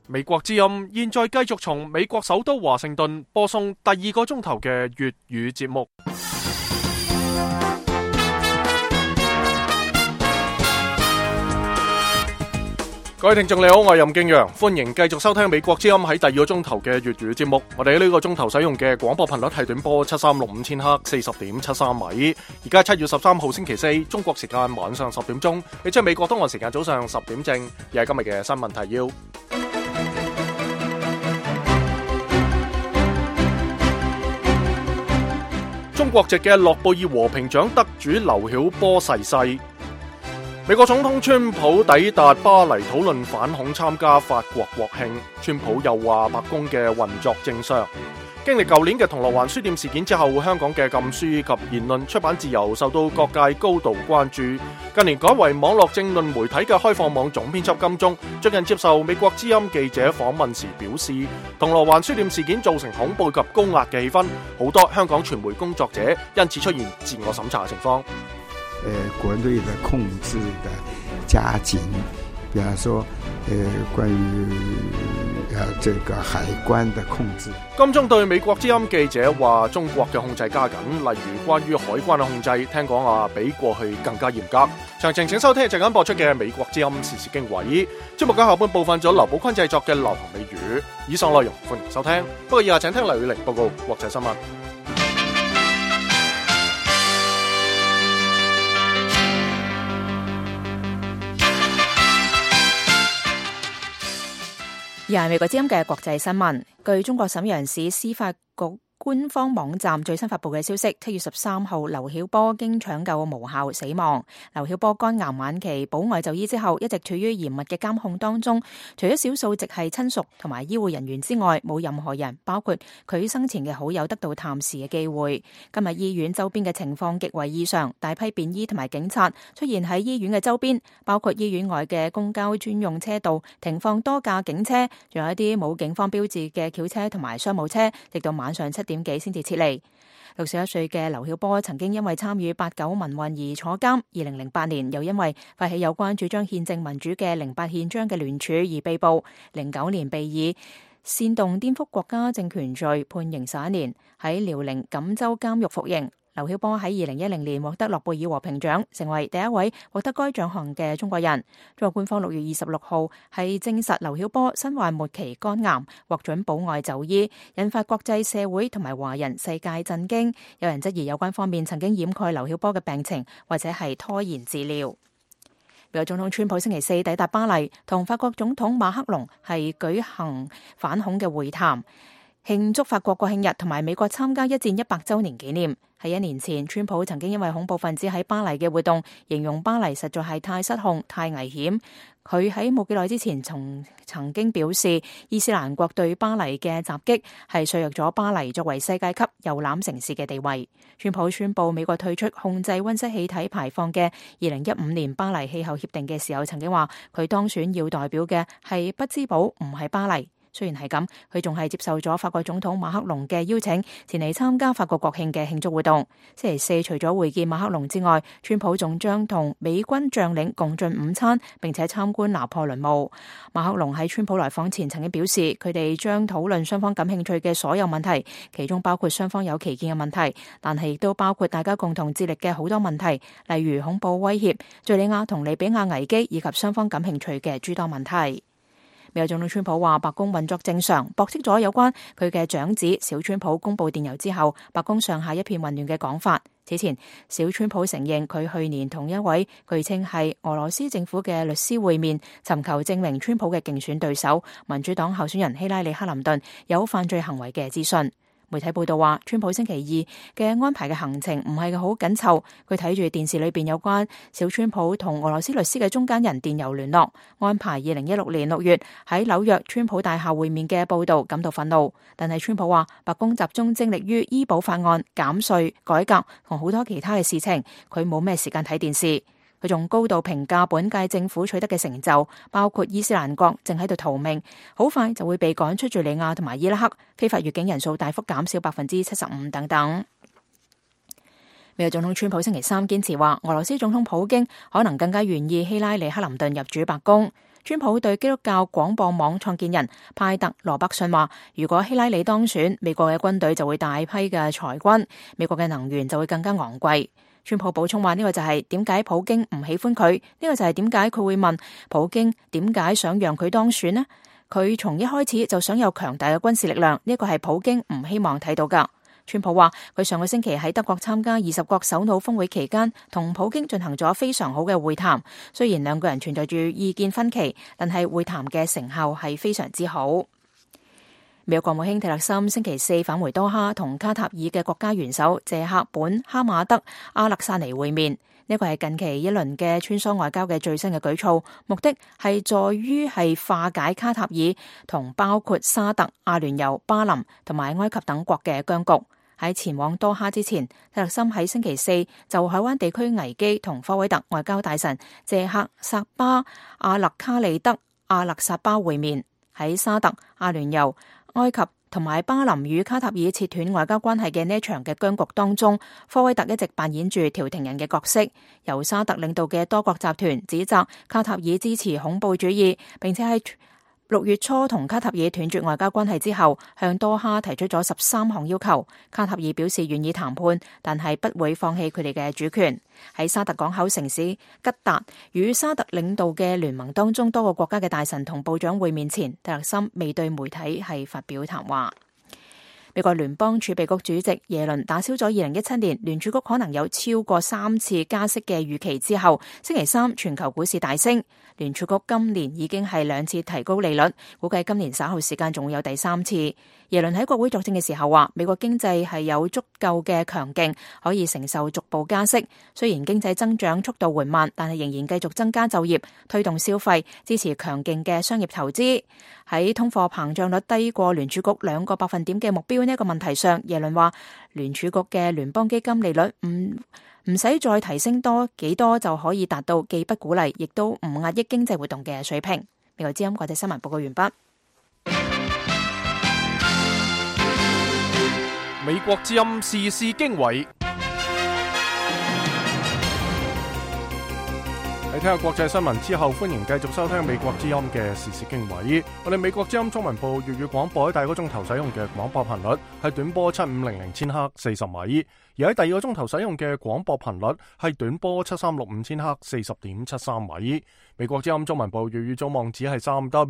美國之音現在繼續從美國首都華盛頓播送第2個鐘頭嘅粵語節目。各位聽眾你好，我係任敬陽，歡迎繼續收聽美國之音喺第2個鐘頭嘅粵語節目。我哋喺呢個鐘頭使用嘅廣播頻率係短波7365千赫 40.73 米。而家7月13號星期四，中國時間晚上10點鐘，亦即係美國東岸時間早上10點正。而係今日嘅新聞提要。中國籍嘅諾貝爾和平獎得主劉曉波逝世。美國總統川普抵達巴黎討論反恐，參加法國國慶。川普又話白宮嘅運作正常。經歷舊年嘅銅鑼灣書店事件之後，香港嘅禁書及言論出版自由受到各界高度關注。近年改為網絡政論媒體嘅開放網總編輯金鐘最近接受美國之音記者訪問時表示，銅鑼灣書店事件造成恐怖及高壓嘅氣氛，好多香港傳媒工作者因此出現自我審查嘅情況。 國內的控制的加緊，比方說關於這個海關的控制。 金鐘對美國之音記者話，中國嘅控制加緊，例如關於海關嘅控制，聽講比過去更加嚴格。詳情請收聽陣間播出嘅美國之音時事經緯。節目嘅下半部分咗劉寶坤製作嘅流行美語。以上內容歡迎收聽，不過以下請聽劉宇玲報告國際新聞。 而係美國之音嘅國際新聞，據中國瀋陽市司法局官方網站最新發布嘅消息，7月13號，劉曉波經搶救無效死亡。劉曉波肝癌晚期保外就醫之後，一直處於嚴密嘅監控當中。除咗少數直系親屬同埋醫護人員之外，冇任何人，包括佢生前嘅好友，得到探視嘅機會。今日醫院周邊嘅情況極為異常，大批便衣同埋警察出現喺醫院嘅周邊，包括醫院外嘅公交專用車道停放多架警車，仲有一啲冇警方標誌嘅轎車同埋商務車，直到晚上7點幾先至撤離。61歲嘅劉曉波曾經因為參與8·9民運而坐監，2008年又因為發起有關主張憲政民主嘅08憲章嘅聯署而被捕，09年被以煽動顛覆國家政權罪判刑11年，喺遼寧錦州監獄服刑。劉曉波喺2010年獲得諾貝爾和平獎，成為第一位獲得該獎項嘅中國人。中國官方6月26號係證實劉曉波身患末期肝癌，獲准保外就醫，引發國際社會同埋華人世界震驚。有人質疑有關方面曾經掩蓋劉曉波嘅病情，或者係拖延治療。美國總統川普星期四抵達巴黎，同法國總統馬克龍係舉行反恐嘅會談，慶祝法國國慶日同埋美國參加一戰100週年紀念。喺1年前，川普曾經因為恐怖分子喺巴黎嘅活動，形容巴黎實在係太失控、太危險。佢喺冇幾耐之前曾經表示，伊斯蘭國對巴黎嘅襲擊係削弱咗巴黎作為世界級遊覽城市嘅地位。川普宣布美國退出控制溫室氣體排放嘅2015年巴黎氣候協定嘅時候，曾經話佢當選要代表嘅係匹茲堡，唔係巴黎。雖然係咁，佢仲係接受咗法國總統馬克龍嘅邀請，前嚟參加法國國慶嘅慶祝活動。星期四除咗會見馬克龍之外，川普仲將同美軍將領共進午餐，並且參觀拿破崙墓。馬克龍喺川普來訪前曾經表示，佢哋將討論雙方感興趣嘅所有問題，其中包括雙方有歧見嘅問題，但係亦都包括大家共同致力嘅好多問題，例如恐怖威脅、敘利亞同利比亞危機以及雙方感興趣嘅諸多問題。美國總統川普話白宮運作正常，駁斥咗有關佢嘅長子小川普公布電郵之後，白宮上下一片混亂嘅講法。此前，小川普承認佢去年同一位據稱係俄羅斯政府嘅律師會面，尋求證明川普嘅競選對手民主黨候選人希拉里·克林頓有犯罪行為嘅資訊。媒體報道話，川普星期二嘅安排嘅行程唔係好緊湊，佢睇住電視裏邊有關小川普同俄羅斯律師嘅中間人電郵聯絡，安排2016年6月喺紐約川普大廈會面嘅報道感到憤怒。但係川普話，白宮集中精力於醫保法案、減稅、改革同好多其他嘅事情，佢冇咩時間睇電視。佢仲高度評價本屆政府取得嘅成就，包括伊斯蘭國正喺度逃命，好快就會被趕出敘利亞同埋伊拉克，非法越境人數大幅減少75%等等。美國總統川普星期三堅持話，俄羅斯總統普京可能更加願意希拉里·克林頓入主白宮。 川普對基督教廣播網創建人派特羅伯遜話，如果希拉里當選，美國嘅軍隊就會大批嘅裁軍，美國嘅能源就會更加昂貴。川普補充話，呢個就係點解普京唔喜歡佢，呢個就係點解佢會問普京點解想讓佢當選呢？佢從一開始就想有強大嘅軍事力量，呢個係普京唔希望睇到㗎。川普話，佢上個星期喺德國參加20國首腦峰會期間，同普京進行咗非常好嘅會談。雖然兩個人存在住意見分歧，但係會談嘅成效係非常之好。美國國務卿蒂勒森星期四返回多哈，同卡塔爾嘅國家元首謝克本哈馬德阿勒薩尼會面。呢個係近期一輪嘅穿梭外交嘅最新嘅舉措，目的係在於化解卡塔爾同包括沙特、阿聯酋、巴林同埋埃及等國嘅僵局。喺前往多哈之前，蒂勒森喺星期四就海灣地區危機同科威特外交大臣謝克薩巴阿勒卡利德阿勒薩巴會面。喺沙特、阿聯酋、埃及同埋巴林與卡塔爾切斷外交關係嘅呢一場嘅僵局當中，科威特一直扮演住調停人嘅角色。由沙特領導嘅多國集團指責卡塔爾支持恐怖主義，並且喺6月初同卡塔爾斷絕外交關係之後，向多哈提出咗13項要求。卡塔爾表示願意談判，但係不會放棄佢哋嘅主權。喺沙特港口城市吉達，與沙特領導嘅聯盟當中多個國家嘅大臣同部長會面前，蒂勒森未對媒體係發表談話。美國聯邦儲備局主席耶倫打消咗2017年聯儲局可能有超過3次加息嘅預期之後，星期三全球股市大升。聯儲局今年已經係2次提高利率，估計今年稍後時間仲會有第3次。耶倫喺國會作證嘅時候話，美國經濟係有足夠嘅強勁，可以承受逐步加息。雖然經濟增長速度緩慢，但係仍然繼續增加就業，推動消費，支持強勁嘅商業投資。喺通貨膨脹率低過聯儲局2個百分點嘅目標呢一個問題上，耶倫話聯儲局嘅聯邦基金利率唔使再提升多幾多就可以達到既不鼓勵亦都唔壓抑經濟活動嘅水平。美國之音國際新聞報告完畢。 美國之音時事經緯，喺聽下國際新聞之後，歡迎繼續收聽美國之音嘅時事經緯。我哋美國之音中文部粵語廣播喺第一個鐘頭使用嘅廣播頻率係短波7500千赫40米，而喺第二個鐘頭使用嘅廣播頻率係短波7365千赫40.73米。美國之音中文部粵語總網址係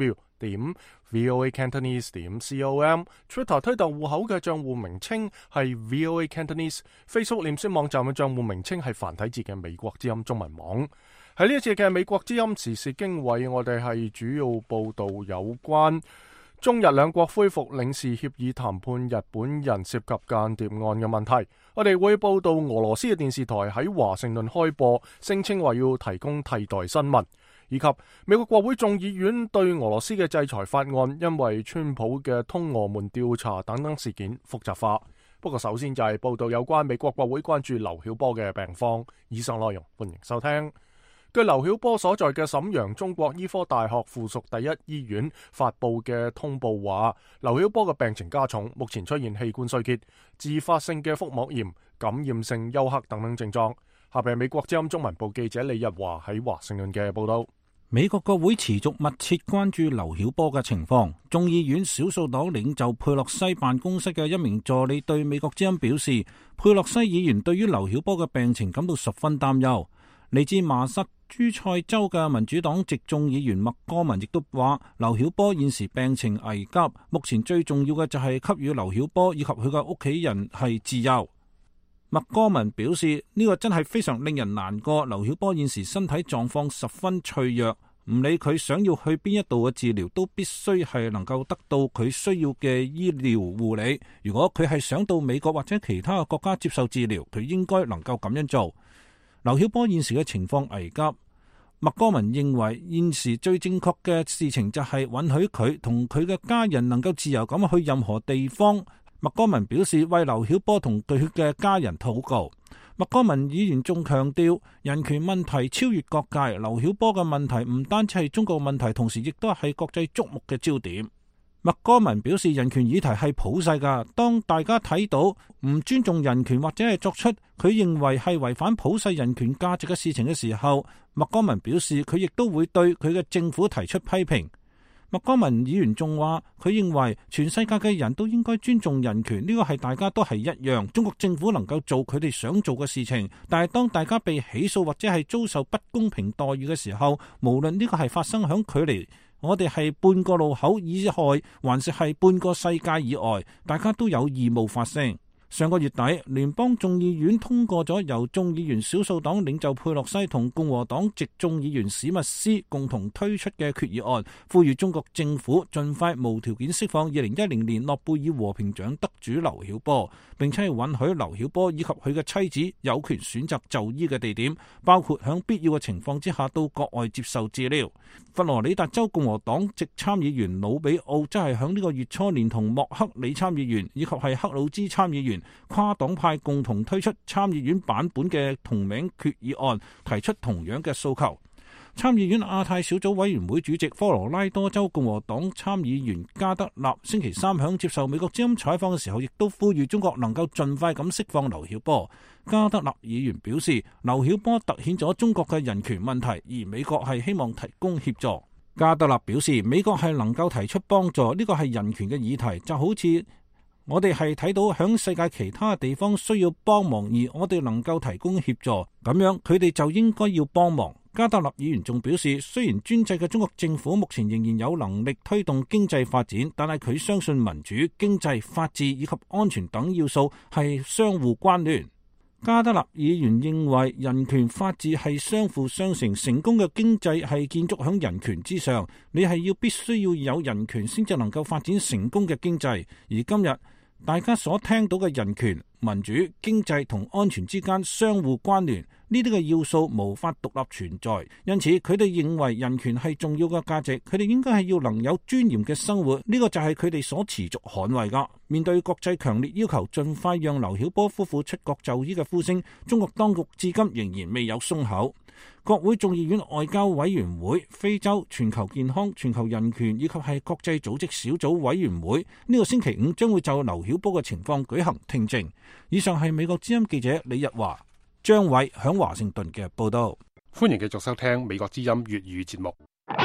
3w.voacantonese.com，Twitter 推特戶口嘅賬戶名稱係 VOA Cantonese，Facebook 臉書網站嘅賬戶名稱係繁體字嘅美國之音中文網。喺呢一次嘅美國之音時事經緯，我哋係主要報道有關中日兩國恢復領事協議談判日本人涉及間諜案嘅問題。我哋會報道俄羅斯嘅電視台喺華盛頓開播，聲稱話要提供替代新聞，以及美國國會眾議院對俄羅斯嘅制裁法案因為川普嘅通俄門調查等等事件複雜化。不過首先就係報道有關美國國會關注劉曉波嘅病況。以上內容歡迎收聽。據劉曉波所在嘅瀋陽中國醫科大學附屬第一醫院發布嘅通報話，劉曉波嘅病情加重，目前出現器官衰竭、自發性嘅腹膜炎、感染性休克等等症狀。下邊係美國之音中文部記者李日華喺華盛頓嘅報道。 美國國會持續密切關注劉曉波嘅情況。眾議院少數黨領袖佩洛西辦公室嘅一名助理對美國之音表示，佩洛西議員對於劉曉波嘅病情感到十分擔憂。嚟自麻薩諸塞州嘅民主黨籍眾議員麥戈文亦都話，劉曉波現時病情危急，目前最重要嘅就係給予劉曉波以及佢嘅屋企人係自由。麥戈文表示，呢個真係非常令人難過。劉曉波現時身體狀況十分脆弱，唔理佢想要去邊一度嘅治療，都必須係能夠得到佢需要嘅醫療護理。如果佢係想到美國或者其他嘅國家接受治療，佢應該能夠咁樣做。劉曉波現時嘅情況危急，麥戈文認為現時最正確嘅事情就係允許佢同佢嘅家人能夠自由咁去任何地方。麥戈文表示為劉曉波同佢嘅家人禱告。麥戈文議員仲強調，人權問題超越各界，劉曉波嘅問題唔單止係中國問題，同時亦都係國際矚目嘅焦點。 麥戈文表示，人權議題係普世㗎，當大家睇到唔尊重人權或者係作出佢認為係違反普世人權價值嘅事情嘅時候，麥戈文表示佢亦都會對佢嘅政府提出批評。麥戈文議員仲話，佢認為全世界嘅人都應該尊重人權，呢個係大家都係一樣。中國政府能夠做佢哋想做嘅事情，但係當大家被起訴或者係遭受不公平待遇嘅時候，無論呢個係發生響距離我哋係半個路口以外，還是係半個世界以外，大家都有義務發聲。上個月底，聯邦眾議院通過咗由眾議員少數黨領袖佩洛西同共和黨籍眾議員史密斯共同推出嘅決議案，呼籲中國政府盡快無條件釋放2010年諾貝爾和平獎得主劉曉波，並且允許劉曉波以及佢嘅妻子有權選擇就醫嘅地點，包括響必要嘅情況之下到國外接受治療。佛羅里達州共和黨籍參議員魯比奧則係響呢個月初連同莫克里參議員以及係克魯茲參議員跨黨派共同推出參議院版本嘅同名決議案，提出同樣嘅訴求。參議院亞太小組委員會主席科羅拉多州共和黨參議員加德納星期三響接受美國之音採訪嘅時候，亦都呼籲中國能夠盡快咁釋放劉曉波。加德納議員表示，劉曉波凸顯咗中國嘅人權問題，而美國係希望提供協助。加德納表示，美國係能夠提出幫助，呢個係人權嘅議題，就好似我哋係睇到響世界其他地方需要幫忙，而我哋能夠提供協助，咁樣佢哋就應該要幫忙。加德納議員仲表示，雖然專制嘅中國政府目前仍然有能力推動經濟發展，但係佢相信民主、經濟、法治以及安全等要素係相互關聯。加德納議員認為人權法治係相輔相成，成功嘅經濟係建築喺人權之上，你係必須要有人權先至能夠發展成功嘅經濟。而今日大家所聽到嘅人權、民主、經濟同安全之間相互關聯，呢啲嘅要素無法獨立存在，因此佢哋認為人權係重要嘅價值，佢哋應該係要能有尊嚴嘅生活，呢個就係佢哋所持續捍衛噶。面對國際強烈要求盡快讓劉曉波夫婦出國就醫嘅呼聲，中國當局至今仍然未有鬆口。國會眾議院外交委員會、非洲、全球健康、全球人權以及係國際組織小組委員會呢個星期五將會就劉曉波嘅情況舉行聽證。以上係美國之音記者李日華、張偉響華盛頓嘅報道。 歡迎繼續收聽美國之音粵語節目。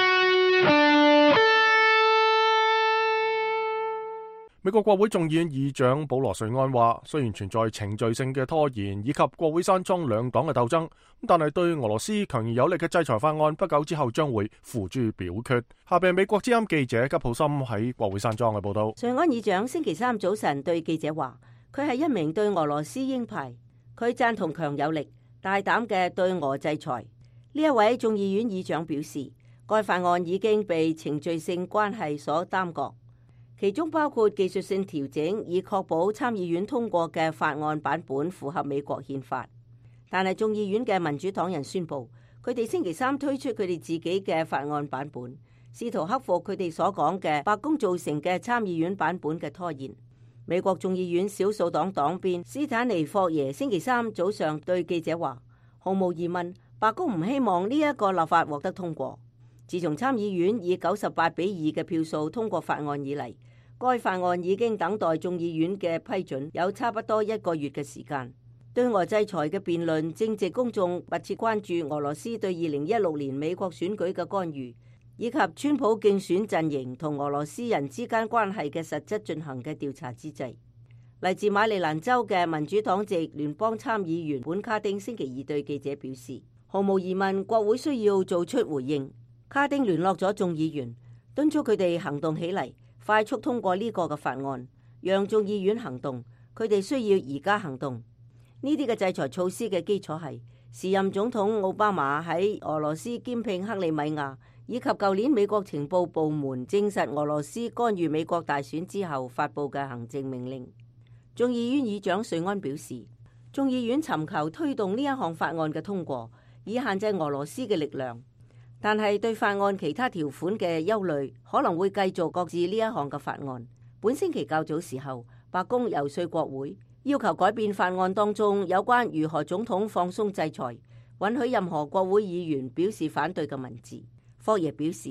美國國會眾議院議長保羅瑞安話，雖然存在程序性嘅拖延以及國會山莊兩黨嘅鬥爭，但係對俄羅斯強而有力嘅制裁法案不久之後將會付諸表決。下邊美國之音記者吉普森喺國會山莊嘅報道。 瑞安議長星期三早晨對記者話，佢係一名對俄羅斯鷹派，佢贊同強有力、大膽嘅對俄制裁。呢一位眾議院議長表示，該法案已經被程序性關係所耽擱，其中包括技術性調整，以確保參議院通過嘅法案版本符合美國憲法。但係眾議院嘅民主黨人宣布，佢哋星期三推出佢哋自己嘅法案版本，試圖克服佢哋所講嘅白宮造成嘅參議院版本嘅拖延。美國眾議院少數黨黨鞭斯坦尼霍耶星期三早上對記者話，毫無疑問，白宮唔希望呢一個立法獲得通過。自從參議院以98-2嘅票數通過法案以嚟，該法案已經等待眾議院嘅批准有差不多1個月嘅時間。對俄制裁嘅辯論正值公眾密切關注俄羅斯對2016年美國選舉嘅干預，以及川普競選陣營同俄羅斯人之間關係嘅實質進行嘅調查之際，嚟自馬里蘭州嘅民主黨籍聯邦參議員本卡丁星期二對記者表示，毫無疑問，國會需要做出回應。卡丁聯絡咗眾議員，敦促佢哋行動起嚟，快速通過呢個嘅法案，讓眾議院行動。佢哋需要而家行動。呢啲嘅制裁措施嘅基礎係時任總統奧巴馬喺俄羅斯兼併克里米亞，以及舊年美國情報部門證實俄羅斯干預美國大選之後發布嘅行政命令。眾議院議長瑞安表示，眾議院尋求推動呢一項法案嘅通過，以限制俄羅斯嘅力量。但係對法案其他條款嘅憂慮可能會繼續擱置呢一項嘅法案。本星期較早時候，白宮遊說國會，要求改變法案當中有關如何總統放鬆制裁、允許任何國會議員表示反對嘅文字。霍耶表示，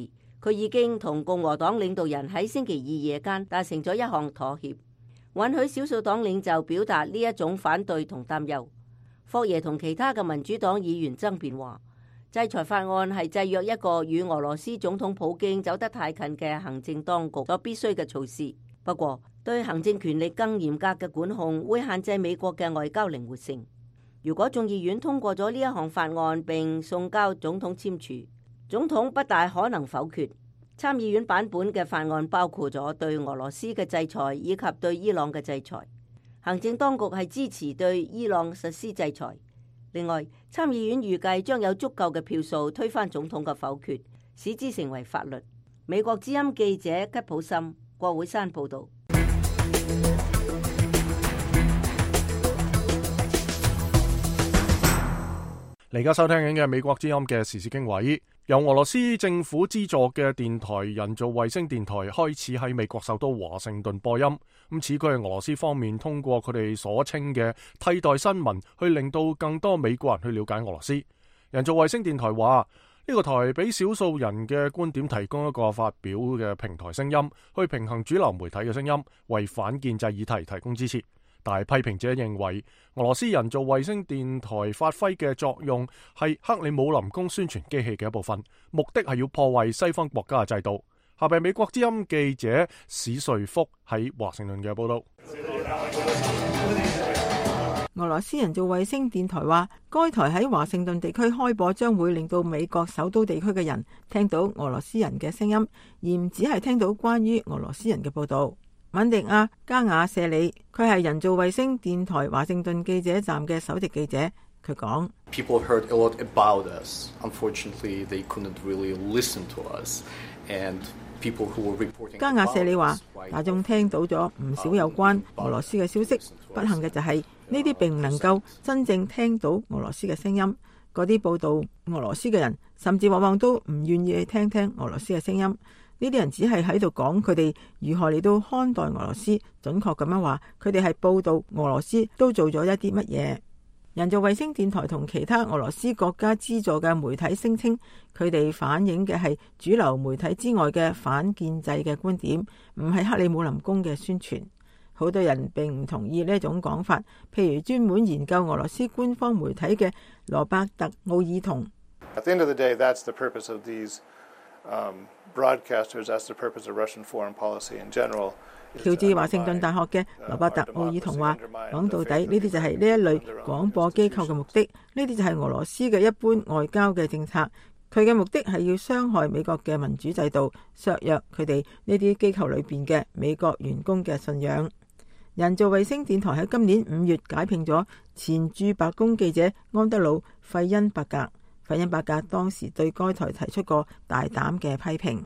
佢已經同共和黨領導人喺星期二夜間達成咗一項妥協，允許少數黨領袖表達呢一種反對同擔憂。霍耶同其他嘅民主黨議員爭辯話，制裁法案係制約一個與俄羅斯總統普京走得太近嘅行政當局所必須嘅措施。不過，對行政權力更嚴格嘅管控會限制美國嘅外交靈活性。如果眾議院通過咗呢一項法案並送交總統簽署，總統不大可能否決。參議院版本嘅法案包括咗對俄羅斯嘅制裁以及對伊朗嘅制裁。行政當局係支持對伊朗實施制裁。另外，參議院預計將有足夠嘅票數推翻總統嘅否決，使之成為法律。美國之音記者吉普森、郭會山報導。 你而家收聽緊嘅美國之音嘅時事經緯，由俄羅斯政府資助嘅電台人造衛星電台開始喺美國首都華盛頓播音。咁此舉係俄羅斯方面通過佢哋所稱嘅替代新聞，去令到更多美國人去了解俄羅斯。人造衛星電台話，呢個台俾少數人嘅觀點提供一個發表嘅平台聲音，去平衡主流媒體嘅聲音，為反建制議題提供支持。但係批評者認為，俄羅斯人造衛星電台發揮嘅作用係克里姆林宮宣傳機器嘅一部分，目的係要破壞西方國家嘅制度。下邊美國之音記者史瑞福喺華盛頓嘅報道。 俄羅斯人造衛星電台話，該台喺華盛頓地區開播將會令到美國首都地區嘅人聽到俄羅斯人嘅聲音，而唔只係聽到關於俄羅斯人嘅報道。敏迪亞·加瓦舍里，佢係人造衛星電台華盛頓記者站嘅首席記者。佢講：加瓦舍里話，大眾聽到咗唔少有關俄羅斯嘅消息，不幸嘅就係呢啲並唔能夠真正聽到俄羅斯嘅聲音。嗰啲報道俄羅斯嘅人，甚至往往都唔願意去聽俄羅斯嘅聲音。呢啲人只係喺度講佢哋如何嚟到看待俄羅斯，準確咁樣話，佢哋係報道俄羅斯都做咗一啲乜嘢。人造衛星電台同其他俄羅斯國家資助嘅媒體聲稱，佢哋反映嘅係主流媒體之外嘅反建制嘅觀點，唔係克里姆林宮嘅宣傳。好多人並唔同意呢一種講法，譬如專門研究俄羅斯官方媒體嘅羅伯特奧爾同。喬治華盛頓大學嘅羅伯特奧爾同話，講到底呢啲就係呢一類廣播機構嘅目的，呢啲就係俄羅斯嘅一般外交嘅政策。佢嘅目的係要傷害美國嘅民主制度，削弱佢哋呢啲機構裏邊嘅美國員工嘅信仰。人造衛星電台喺今年5月解聘咗前駐白宮記者安德魯·費恩伯格。費恩伯格當時對該台提出過大膽嘅批評。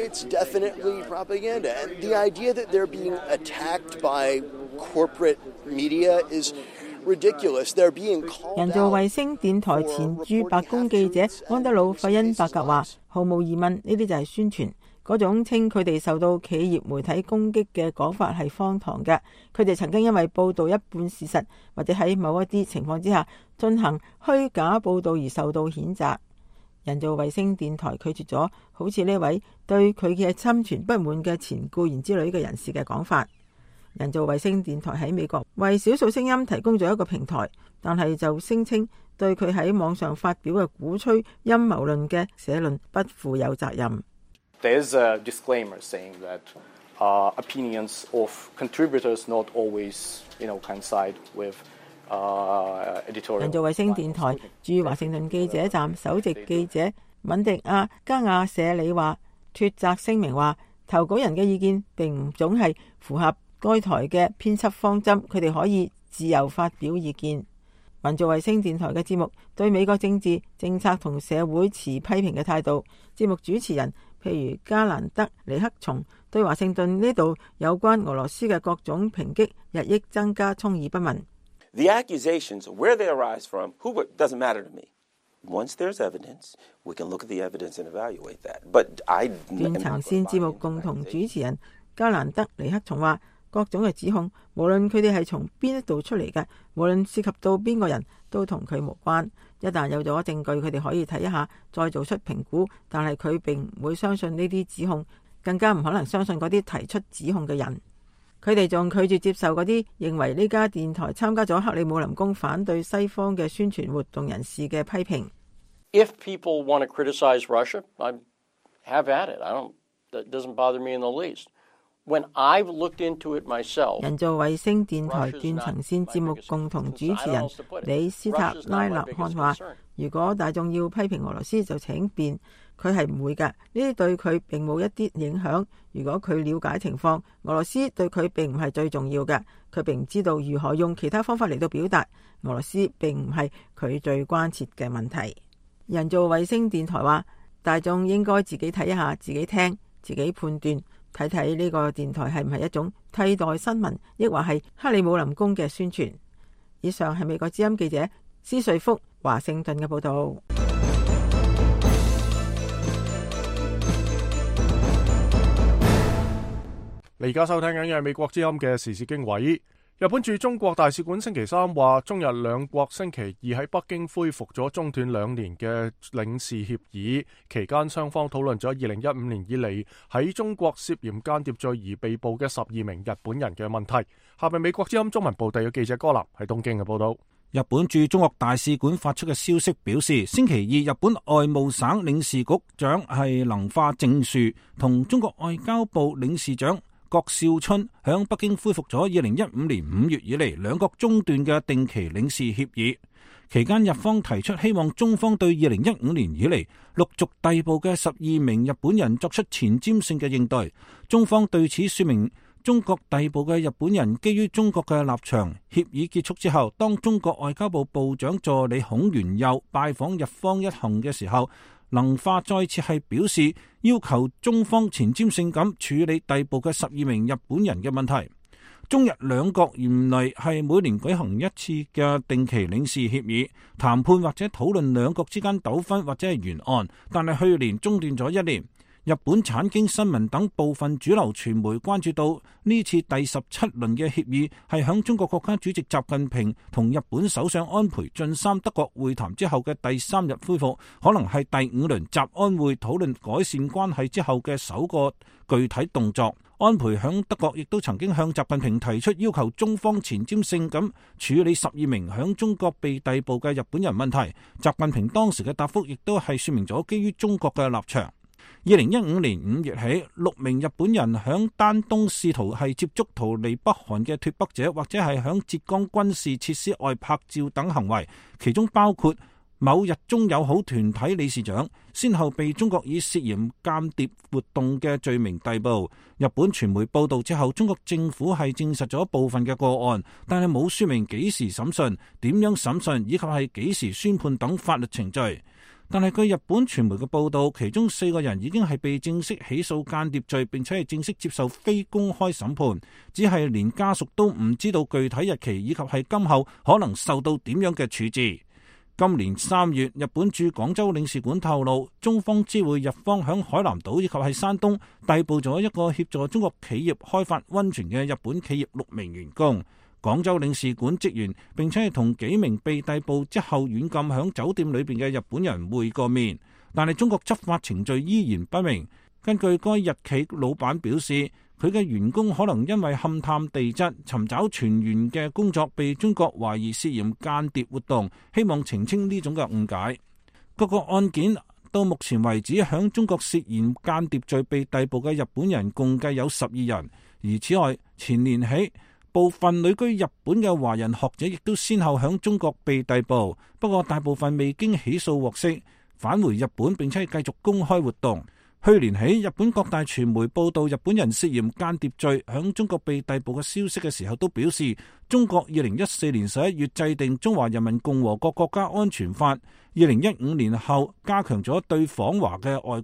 人造衛星電台前駐白宮記者安德魯·費恩伯格話，毫無疑問，呢啲就係宣傳。嗰種稱佢哋受到企業媒體攻擊嘅講法係荒唐嘅。佢哋曾經因為報導一半事實，或者喺某一啲情況之下進行虛假報導而受到譴責。人造衛星電台拒絕咗好似呢位對佢嘅侵權不滿嘅前僱員之類嘅人士嘅講法。人造衛星電台喺美國為少數聲音提供咗一個平台，但係就聲稱對佢喺網上發表嘅鼓吹陰謀論嘅社論不負有責任。 There's a disclaimer saying that opinions of contributors not always, coincide with editorial. 人造衛星電台駐華盛頓記者站首席記者敏迪亞·加瓦舍里話，脫責聲明話，投稿人嘅意見並唔總係符合該台嘅編輯方針，佢哋可以自由發表意見。人造衛星電台嘅節目對美國政治、政策同社會持批評嘅態度。節目主持人譬如加蘭德·尼克松對華盛頓呢度有關俄羅斯嘅各種抨擊日益增加，充耳不聞。 The accusations, where they arise from, who doesn't matter to me. Once there's evidence, we can look at the evidence and evaluate that. But I 斷層線節目共同主持人加蘭德·尼克松話， 各種嘅指控，無論佢哋係從邊一度出嚟嘅，無論涉及到邊個人都同佢無關。一旦有咗證據，佢哋可以睇一下，再做出評估。但係佢並唔會相信呢啲指控，更加唔可能相信嗰啲提出指控嘅人。佢哋仲拒絕接受嗰啲認為呢家電台參加咗克里姆林宮反對西方嘅宣傳活動人士嘅批評。 If people want to criticize Russia, I have at it. That doesn't bother me in the least. When I've looked into it myself, 人造衛星電台斷層線節目共同主持人李斯塔拉納漢話：如果大眾要批評俄羅斯，就請便，佢係唔會㗎。呢啲對佢並冇一啲影響。如果佢了解情況，俄羅斯對佢並唔係最重要嘅。佢並唔知道如何用其他方法嚟到表達。俄羅斯並唔係佢最關切嘅問題。人造衛星電台話：大眾應該自己睇一下，自己聽，自己判斷。睇睇呢個電台係唔係一種替代新聞，抑或係克里姆林宮嘅宣傳。以上係美國之音記者施瑞福華盛頓嘅報道。 你而家收聽緊嘅係美國之音嘅時事經緯。日本駐中國大使館星期三話，中日兩國星期二喺北京恢復咗中斷2年嘅領事協議，期間雙方討論咗2015年以嚟喺中國涉嫌間諜罪而被捕嘅12名日本人嘅問題。下面美國之音中文部地嘅記者柯南喺東京嘅報道。 日本駐中國大使館發出嘅消息表示，星期二日本外務省領事局長係能化正樹同中國外交部領事長郭少春響北京恢復咗2015年5月以嚟兩國中斷嘅定期領事協議。期間日方提出希望中方對2015年以嚟陸續逮捕嘅12名日本人作出前瞻性嘅應對。中方對此說明，中國逮捕嘅日本人基於中國嘅立場。協議結束之後，當中國外交部部長助理孔元佑拜訪日方一行嘅時候，能化再次係表示要求中方前瞻性咁處理逮捕嘅12名日本人嘅問題。中日兩國原嚟係每年舉行一次嘅定期領事協議，談判或者討論兩國之間糾紛或者係懸案，但係去年中斷咗1年。日本產經新聞等部分主流傳媒關注到呢次第17輪嘅協議係響中國國家主席習近平同日本首相安倍晉三德國會談之後嘅第3日恢復，可能係第5輪習安會討論改善關係之後嘅首個具體動作。安倍響德國亦都曾經向習近平提出要求中方前瞻性咁處理12名響中國被逮捕嘅日本人問題。習近平當時嘅答覆亦都係說明咗基於中國嘅立場。2015年5月起，6名日本人響丹東試圖係接觸逃離北韓嘅脫北者，或者係響浙江軍事設施外拍照等行為，其中包括某日中友好團體理事長，先後被中國以涉嫌間諜活動嘅罪名逮捕。日本傳媒報道之後，中國政府係證實咗部分嘅個案，但係冇說明幾時審訊、點樣審訊以及係幾時宣判等法律程序。但係據日本傳媒嘅報道，其中4個人已經係被正式起訴間諜罪，並且係正式接受非公開審判，只係連家屬都唔知道具體日期以及係今後可能受到點樣嘅處置。今年3月，日本駐廣州領事館透露，中方知會日方響海南島以及係山東逮捕咗一個協助中國企業開發溫泉嘅日本企業6名員工。廣州領事館職員並且係同幾名被逮捕之後軟禁響酒店裏邊嘅日本人會過面，但係中國執法程序依然不明。根據該日企老闆表示，佢嘅員工可能因為勘探地質、尋找泉源嘅工作被中國懷疑涉嫌間諜活動，希望澄清呢種嘅誤解。各個案件到目前為止，響中國涉嫌間諜罪被逮捕嘅日本人共計有12人，而此外，前年起，部分旅居日本嘅華人學者亦都先後響中國被逮捕，不過大部分未經起訴獲釋，返回日本並且繼續公開活動。去年起，日本各大傳媒報道日本人涉嫌間諜罪響中國被逮捕嘅消息嘅時候，都表示中國2014年11月制定《中華人民共和國國家安全法》，2015年後加強咗對訪華嘅外國人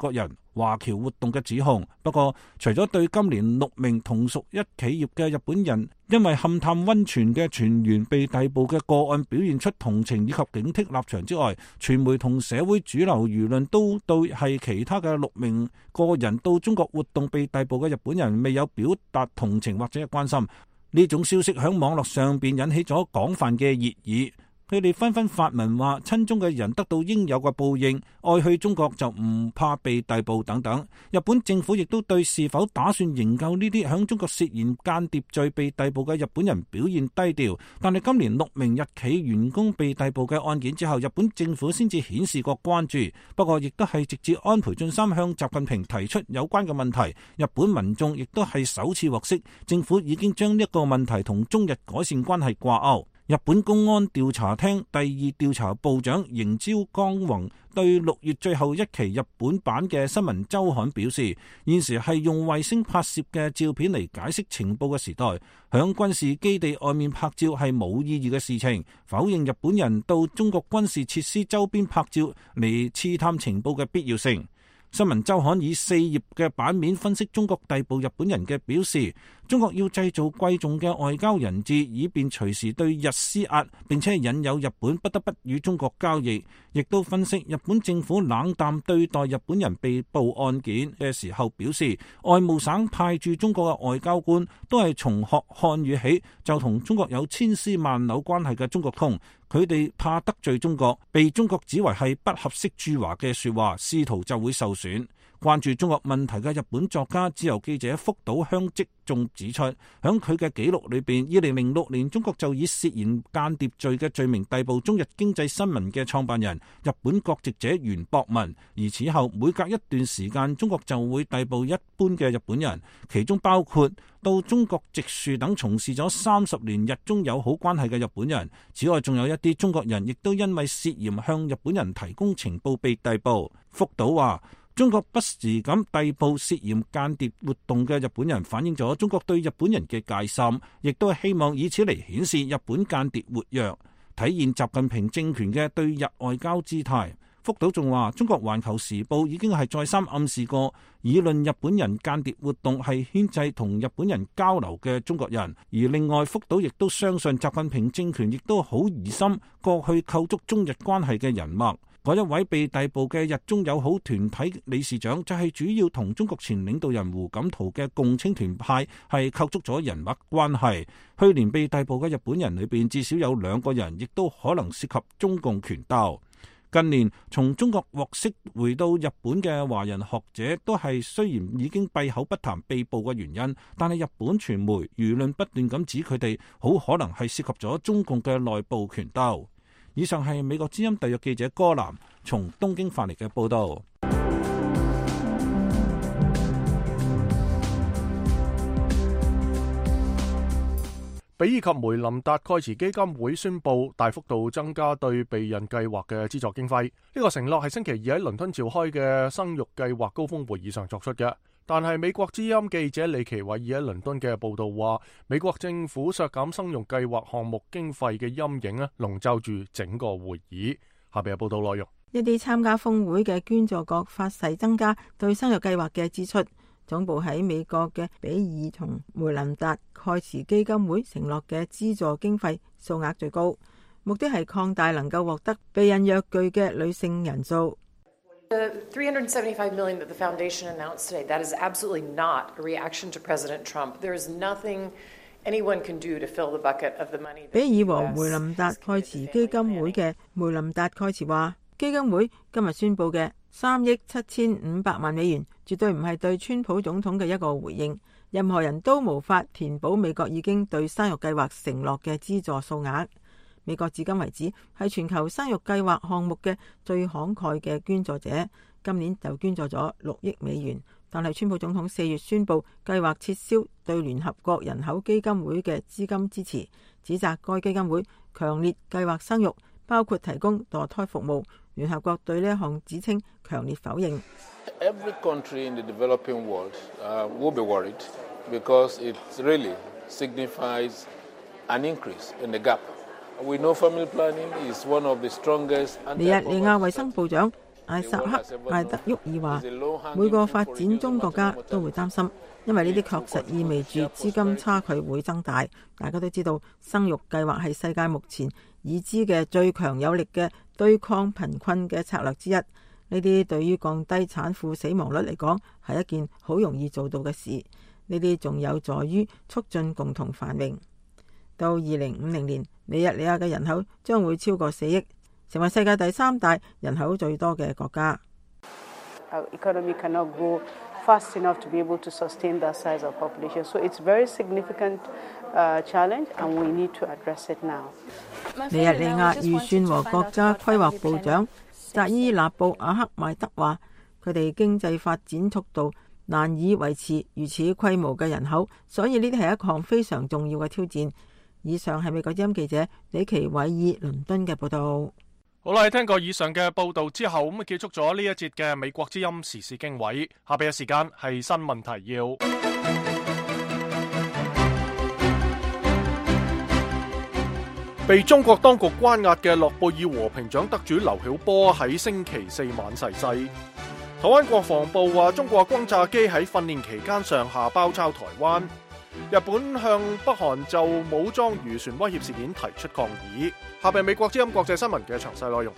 華僑活動嘅指控。不過，除咗對今年6名同屬一企業嘅日本人因為勘探溫泉嘅船員被逮捕嘅個案表現出同情以及警惕立場之外，傳媒同社會主流輿論都對係其他嘅6名個人到中國活動被逮捕嘅日本人未有表達同情或者關心。呢種消息喺網絡上邊引起咗廣泛嘅熱議。佢哋紛紛發文話親中嘅人得到應有嘅報應，愛去中國就唔怕被逮捕等等。日本政府亦都對是否打算營救呢啲響中國涉嫌間諜罪被逮捕嘅日本人表現低調。但係今年6名日企員工被逮捕嘅案件之後，日本政府先至顯示過關注。不過亦都係直至安倍晉三向習近平提出有關嘅問題，日本民眾亦都係首次獲悉政府已經將呢一個問題同中日改善關係掛鈎。日本公安調查廳第2調查部長刑朝光宏對6月最後一期日本版嘅新聞週刊表示，現時係用衛星拍攝嘅照片嚟解釋情報嘅時代，響軍事基地外面拍照係冇意義嘅事情，否認日本人到中國軍事設施周邊拍照嚟刺探情報嘅必要性。新聞週刊以4頁嘅版面分析中國逮捕日本人嘅表示，中國要製造貴重嘅外交人質，以便隨時對日施壓，並且引誘日本不得不與中國交易。亦都分析日本政府冷淡對待日本人被捕案件嘅時候，表示外務省派駐中國嘅外交官都係從學漢語起就同中國有千絲萬縷關係嘅中國通。佢哋怕得罪中國，被中國指為係不合適駐華嘅說話，仕途就會受損。關注中國問題嘅日本作家、自由記者福島香織仲指出，響佢嘅記錄裏邊，2006年中國就以涉嫌間諜罪嘅罪名逮捕中日經濟新聞嘅創辦人日本國籍者袁博文，而此後每隔一段時間，中國就會逮捕一般嘅日本人，其中包括到中國植樹等從事咗30年日中友好關係嘅日本人。此外，仲有一啲中國人亦都因為涉嫌向日本人提供情報被逮捕。福島話，中國不時咁逮捕涉嫌間諜活動嘅日本人，反映咗中國對日本人嘅戒心，亦都係希望以此嚟顯示日本間諜活躍，體現習近平政權嘅對日外交姿態。福島仲話，中國環球時報已經係再三暗示過，議論日本人間諜活動係牽制同日本人交流嘅中國人。而另外，福島亦都相信習近平政權亦都好疑心過去構築中日關係嘅人脈。嗰一位被逮捕嘅日中友好團體理事長，就係主要同中國前領導人胡錦濤嘅共青團派係構築咗人脈關係。去年被逮捕嘅日本人裏邊，至少有2個人亦都可能涉及中共權鬥。近年從中國獲釋回到日本嘅華人學者，都係雖然已經閉口不談被捕嘅原因，但係日本傳媒輿論不斷咁指佢哋好可能係涉及咗中共嘅內部權鬥。以上係美國之音特約記者柯南從東京發嚟嘅報道。 比爾及梅林達蓋茨基金會宣布大幅度增加對避孕計劃嘅資助經費。呢個承諾係星期2喺倫敦召開嘅生育計劃高峰會議上作出嘅。但係美國之音記者李奇偉爾喺倫敦嘅報道話，美國政府削減生育計劃項目經費嘅陰影籠罩住整個會議。下邊係報道內容。 一啲參加峰會嘅捐助國發誓增加對生育計劃嘅支出。總部喺美國嘅比爾同梅林達蓋茨基金會承諾嘅資助經費數額最高，目的係擴大能夠獲得避孕藥具嘅女性人數。 The $375 million that the foundation announced today, that is absolutely not a reaction to President Trump. There is nothing anyone can do to fill the bucket of the money. 比爾和梅林達蓋茨基金會嘅梅林達蓋茨話，基金會今日宣布嘅3億7500萬美元，絕對唔係對川普總統嘅一個回應。任何人都無法填補美國已經對生育計劃承諾嘅資助數額。美國至今為止係全球生育計劃項目嘅最慷慨嘅捐助者，今年就捐助咗6億美元。但係川普總統4月宣布計劃撤銷對聯合國人口基金會嘅資金支持，指責該基金會強烈計劃生育，包括提供墮胎服務。聯合國對呢一項指稱強烈否認。 Every country in the developing world will be worried because it really signifies an increase in the gap.We know family planning is one of the strongest. 尼日利亞衛生部長艾薩克艾德沃爾話，每個發展中國家都會擔心，因為呢啲確實意味住資金差距會增大。大家都知道，生育計劃係世界目前已知嘅最強有力嘅對抗貧困嘅策略之一。呢啲對於降低產婦死亡率嚟講係一件好容易做到嘅事。呢啲仲有助於促進共同繁榮。到2050年，尼日利亞嘅人口將會超過4億，成為世界第3大人口最多嘅國家。 Our economy cannot grow fast enough to be able to sustain that size of population. So it's a very significant challenge, and we need to address it now. 尼日利亞預算和國家規劃部長扎伊納布阿克邁德話，佢哋經濟發展速度難以維持如此規模嘅人口，所以呢啲係一項非常重要嘅挑戰。以上係美國之音記者李奇偉爾倫敦嘅報道。 好啦，聽過以上嘅報道之後，咁結束咗呢一節嘅美國之音時事經緯。下邊嘅時間係新聞提要。被中國當局關押嘅諾貝爾和平獎得主劉曉波喺星期4晚逝世。台灣國防部話，中國轟炸機喺訓練期間上下包抄台灣。日本向北韓就武裝漁船威脅事件提出抗議。下邊美國之音國際新聞嘅詳細內容。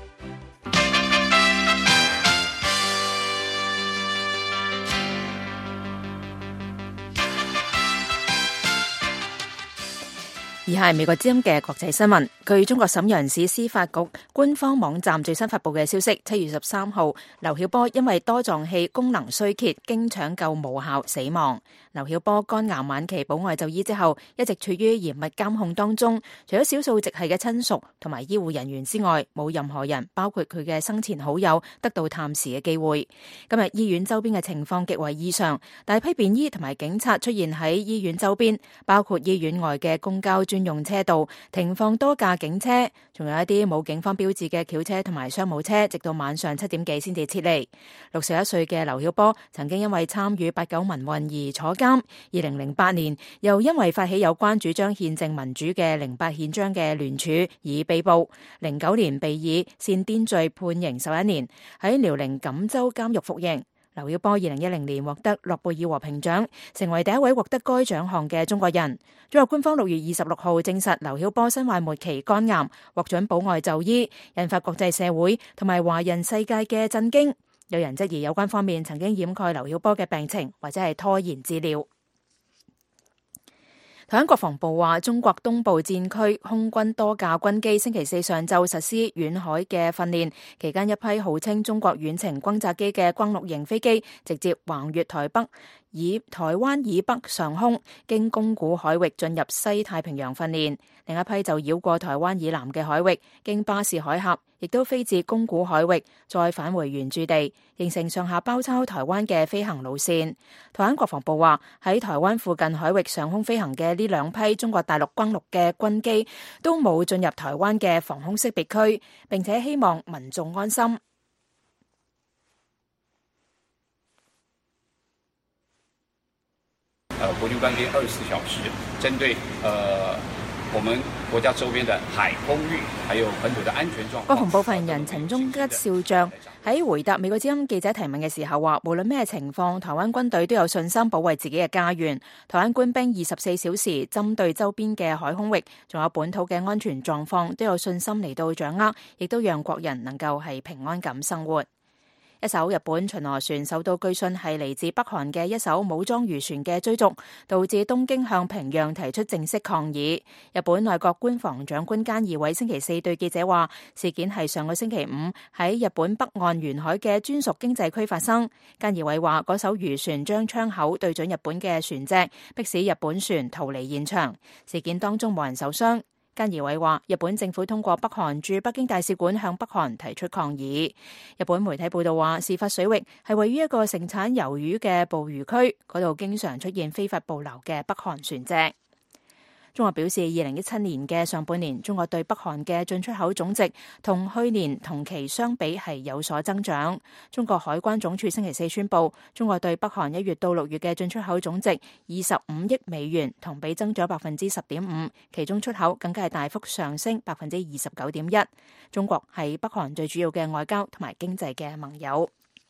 以下係美國之音嘅國際新聞。據中國瀋陽市司法局官方網站最新發布嘅消息，7月13號，劉曉波因為多臟器功能衰竭，經搶救無效死亡。劉曉波肝癌晚期保外就醫之後，一直處於嚴密監控當中。除咗少數直系嘅親屬同埋醫護人員之外，冇任何人，包括佢嘅生前好友，得到探視嘅機會。今日醫院周邊嘅情況極為異常，大批便衣同埋警察出現喺醫院周邊，包括醫院外嘅公交專用車道停放多架警車，仲有一啲冇警方標誌嘅轎車同埋商務車，直到晚上7點幾先至撤離。61歲嘅劉曉波曾經因為參與8·9民運而坐監，2008年又因為發起有關主張憲政民主嘅08憲章嘅聯署而被捕，09年被以煽顛罪判刑11年，喺遼寧錦州監獄服刑。劉曉波2010年獲得諾貝爾和平獎，成為第一位獲得該獎項嘅中國人。中國官方6月26號證實劉曉波身患末期肝癌，獲准保外就醫，引發國際社會同埋華人世界嘅震驚。有人質疑有關方面曾經掩蓋劉曉波嘅病情，或者係拖延治療。台灣國防部話，中國東部戰區空軍多架軍機星期4上晝實施遠海嘅訓練，期間一批號稱中國遠程轟炸機嘅轟六型飛機直接橫越台灣以北上空，經宮古海域進入西太平洋訓練。另一批就繞過台灣以南嘅海域，經巴士海峽，亦都飛至宮古海域，再返回原駐地，形成上下包抄台灣嘅飛行路線。台灣國防部話，喺台灣附近海域上空飛行嘅呢兩批中國大陸轟六嘅軍機都冇進入台灣嘅防空識別區，並且希望民眾安心。 國軍軍機24小時針對我們國家周邊的海空域，還有本土的安全狀況。 國防部發言人陳忠吉少將喺回答美國之音記者提問嘅時候話，無論咩情況，台灣軍隊都有信心保衛自己嘅家園。台灣官兵24小時針對周邊嘅海空域，仲有本土嘅安全狀況都有信心嚟到掌握，亦都讓國人能夠係平安咁生活。一艘日本巡邏船受到據信係嚟自北韓嘅一艘武裝漁船嘅追逐，導致東京向平壤提出正式抗議。日本內閣官房長官菅義偉星期4對記者話，事件係上個星期5喺日本北岸沿海嘅專屬經濟區發生。菅義偉話，嗰艘漁船將槍口對準日本嘅船隻，迫使日本船逃離現場。事件當中冇人受傷。菅義偉話，日本政府通過北韓駐北京大使館向北韓提出抗議。日本媒體報道話，事發水域係位於一個盛產魷魚嘅捕魚區，嗰度經常出現非法捕撈嘅北韓船隻。 中國表示，2017年嘅上半年，中國對北韓嘅進出口總值同去年同期相比係有所增長。中國海關總署星期四宣布，中國對北韓1月到6月嘅進出口總值25億美元，同比增長10.5%，其中出口更加係大幅上升29.1%。中國係北韓最主要嘅外交同埋經濟嘅盟友。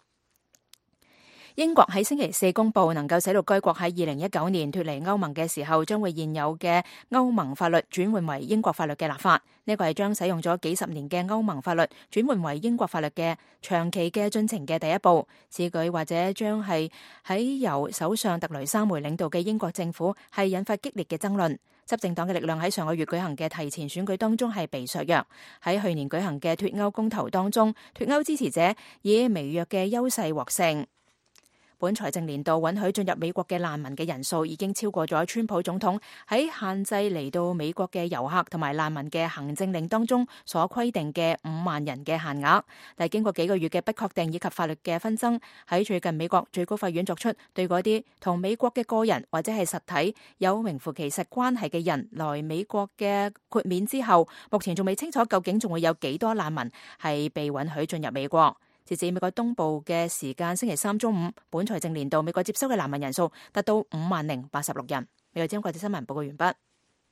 英國喺星期四公布，能夠使到該國喺2019年脫離歐盟嘅時候，將會現有嘅歐盟法律轉換為英國法律嘅立法。呢個係將使用咗幾十年嘅歐盟法律轉換為英國法律嘅長期嘅進程嘅第一步。此舉或者將係喺由首相特雷莎梅領導嘅英國政府係引發激烈嘅爭論。執政黨嘅力量喺上個月舉行嘅提前選舉當中係被削弱。喺去年舉行嘅脫歐公投當中，脫歐支持者以微弱嘅優勢獲勝。本財政年度允許進入美國嘅難民嘅人數已經超過咗川普總統喺限制嚟到美國嘅遊客同埋難民嘅行政令當中所規定嘅5萬人嘅限額。但係經過幾個月嘅不確定以及法律嘅紛爭，喺最近美國最高法院作出對嗰啲同美國嘅個人或者係實體有名副其實關係嘅人來美國嘅豁免之後，目前仲未清楚究竟仲會有幾多難民係被允許進入美國。截至美國東部嘅時間星期三中午，本財政年度美國接收嘅難民人數達到50,086人。美國之音國際新聞報告完畢。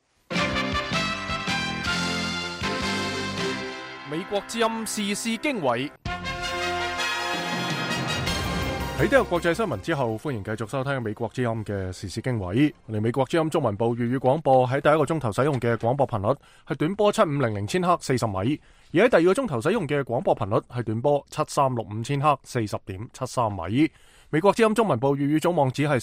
美國之音時事經緯。喺呢個國際新聞之後，歡迎繼續收聽美國之音嘅時事經緯。我哋美國之音中文部粵語廣播喺第一個鐘頭使用嘅廣播頻率係短波7500千赫40米，而喺第二個鐘頭使用嘅廣播頻率係短波7365千赫40.73米。美國之音中文部粵語總網址係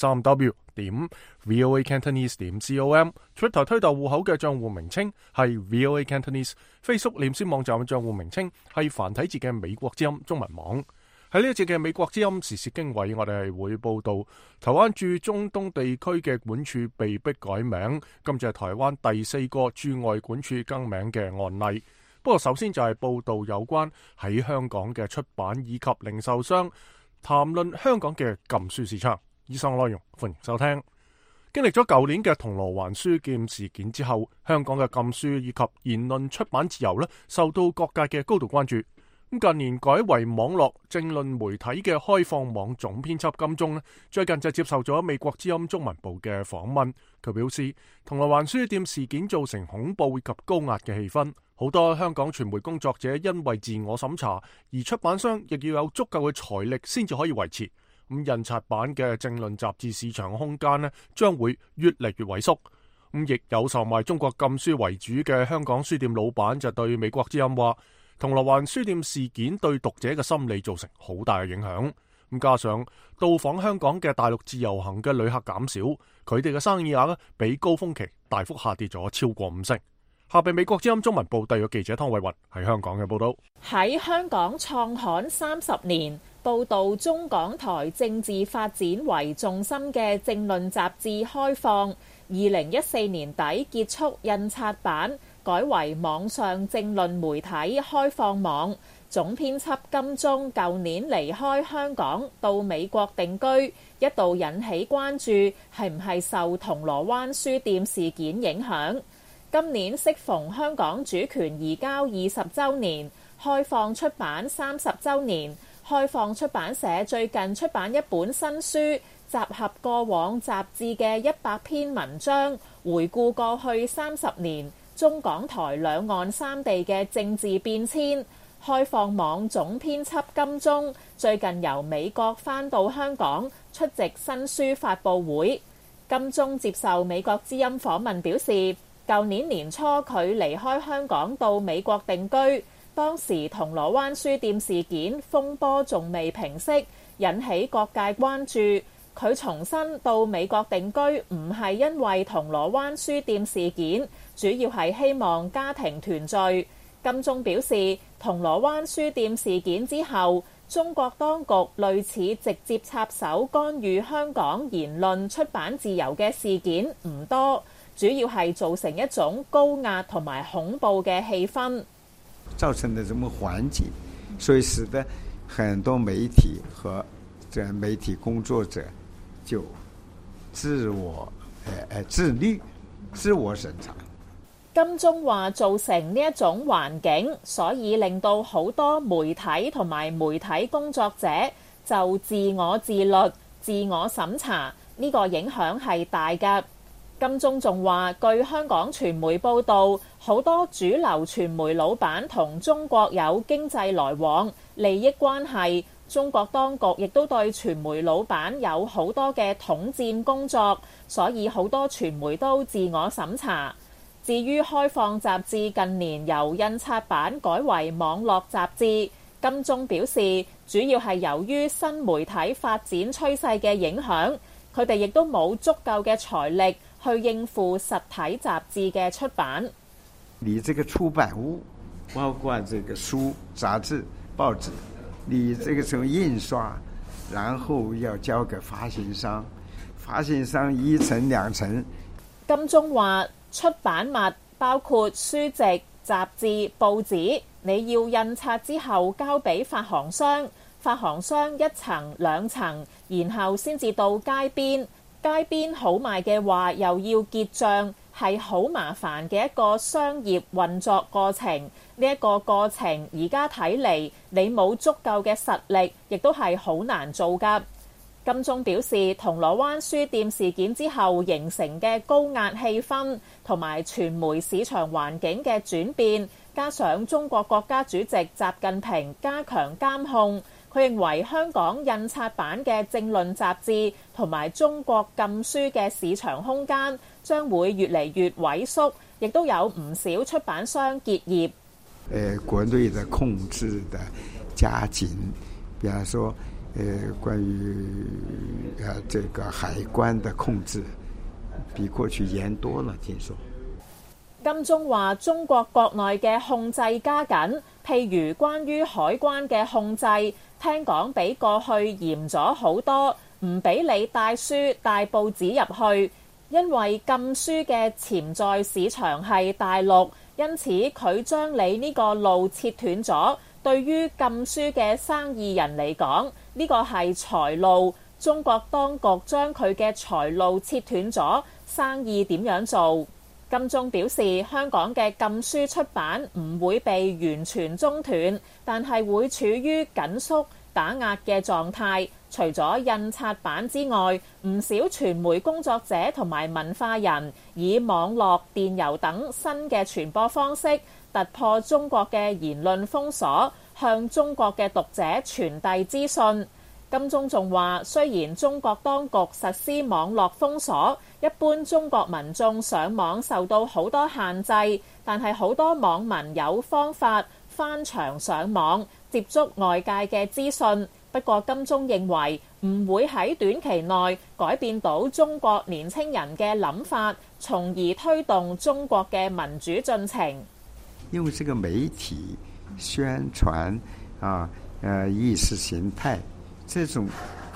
3w.voacantonese.com，Twitter 推特戶口嘅賬戶名稱係 VOA Cantonese，Facebook 臉書網站嘅賬戶名稱係繁體字嘅美國之音中文網。喺呢一節嘅美國之音時事經緯，我哋係會報道台灣駐中東地區嘅館處被迫改名，今次係台灣第4個駐外館處更名嘅案例。不過首先就係報道有關喺香港嘅出版以及零售商談論香港嘅禁書市場。以上內容歡迎收聽。經歷咗舊年嘅銅鑼灣書劍事件之後，香港嘅禁書以及言論出版自由受到各界嘅高度關注。近年改為網絡政論媒體嘅開放網總編輯金鐘最近就接受咗美國之音中文部嘅訪問。佢表示，銅鑼灣書店事件造成恐怖以及高壓嘅氣氛，好多香港傳媒工作者因為自我審查，而出版商亦要有足夠嘅財力先至可以維持。印刷版嘅政論雜誌市場空間將會越嚟越萎縮。亦有售賣中國禁書為主嘅香港書店老闆就對美國之音話，銅鑼灣書店事件對讀者嘅心理造成好大嘅影響。加上到訪香港嘅大陸自由行嘅旅客減少，佢哋嘅生意額比高峰期大幅下跌咗超過5成。下邊美國之音中文部特約記者湯偉雲喺香港嘅報道。 喺香港創刊30年，報導中港台政治發展為重心嘅政論雜誌開放，2014年底結束印刷版，改為網上政論媒體開放網。總編輯金鐘舊年離開香港到美國定居，一度引起關注，係唔係受銅鑼灣書店事件影響？今年適逢香港主權移交20週年，開放出版30週年，開放出版社最近出版一本新書，集合過往雜誌嘅100篇文章，回顧過去30年中港台兩岸三地嘅政治變遷。開放網總編輯金鐘最近由美國返到香港出席新書發佈會。金鐘接受美國之音訪問表示，舊年年初佢離開香港到美國定居，當時銅鑼灣書店事件風波仲未平息，引起各界關注。佢重申到美國定居唔係因為銅鑼灣書店事件，主要係希望家庭團聚。金鐘表示，銅鑼灣書店事件之後，中國當局類似直接插手干預香港言論出版自由嘅事件唔多，主要係造成一種高壓同埋恐怖嘅氣氛， 造成的這麼環境，所以使得很多媒體和這媒體工作者就自我自律， 自我審查。 金鐘話造成呢一種環境，所以令到好多媒體同埋媒體工作者就自我自律、自我審查，呢個影響係大㗎。金鐘仲話，據香港傳媒報導，好多主流傳媒老闆同中國有經濟來往、利益關係。中國當局亦都對傳媒老闆有好多嘅統戰工作，所以好多傳媒都自我審查。至於開放雜誌近年由印刷版改為網絡雜誌，金鐘表示主要係由於新媒體發展趨勢嘅影響，佢哋亦都冇足夠嘅財力去應付實體雜誌嘅出版。 你這個出版物，包括這個書、雜誌、報紙，你這個從印刷，然後要交給發行商，發行商一層兩層。 金鐘話，出版物包括書籍、雜誌、報紙，你要印刷之後交俾發行商，發行商一層兩層，然後先至到街邊。街邊好賣嘅話，又要結帳，係好麻煩嘅一個商業運作過程。呢一個過程而家睇嚟，你冇足夠嘅實力，亦都係好難做㗎。金鐘表示，銅鑼灣書店事件之後形成嘅高壓氣氛同埋傳媒市場環境嘅轉變，加上中國國家主席習近平加強監控，佢認為香港印刷版嘅政論雜誌同埋中國禁書嘅市場空間將會越嚟越萎縮，亦都有唔少出版商結業。 國內的控制的加緊，比方說關於這個海關的控制比過去嚴多了，聽說。 金鐘話中國國內嘅控制加緊，譬如關於海關嘅控制，聽講比過去嚴咗好多，唔俾你帶書帶報紙入去，因為禁書嘅潛在市場係大陸，因此佢將你呢個路切斷咗。對於禁書嘅生意人嚟講，呢個係財路。中國當局將佢嘅財路切斷咗，生意點樣做？金鐘表示，香港嘅禁書出版唔會被完全中斷，但係會處於緊縮打壓嘅狀態。除咗印刷版之外，唔少傳媒工作者同埋文化人以網絡、電郵等新嘅傳播方式，突破中國嘅言論封鎖，向中國嘅讀者傳遞資訊。金鐘仲話，雖然中國當局實施網絡封鎖，一般中國民眾上網受到好多限制，但係好多網民有方法翻牆上網，接觸外界嘅資訊。不過金鐘認為唔會喺短期內改變到中國年輕人嘅諗法，從而推動中國嘅民主進程。 用這個媒體宣傳意識形態，這種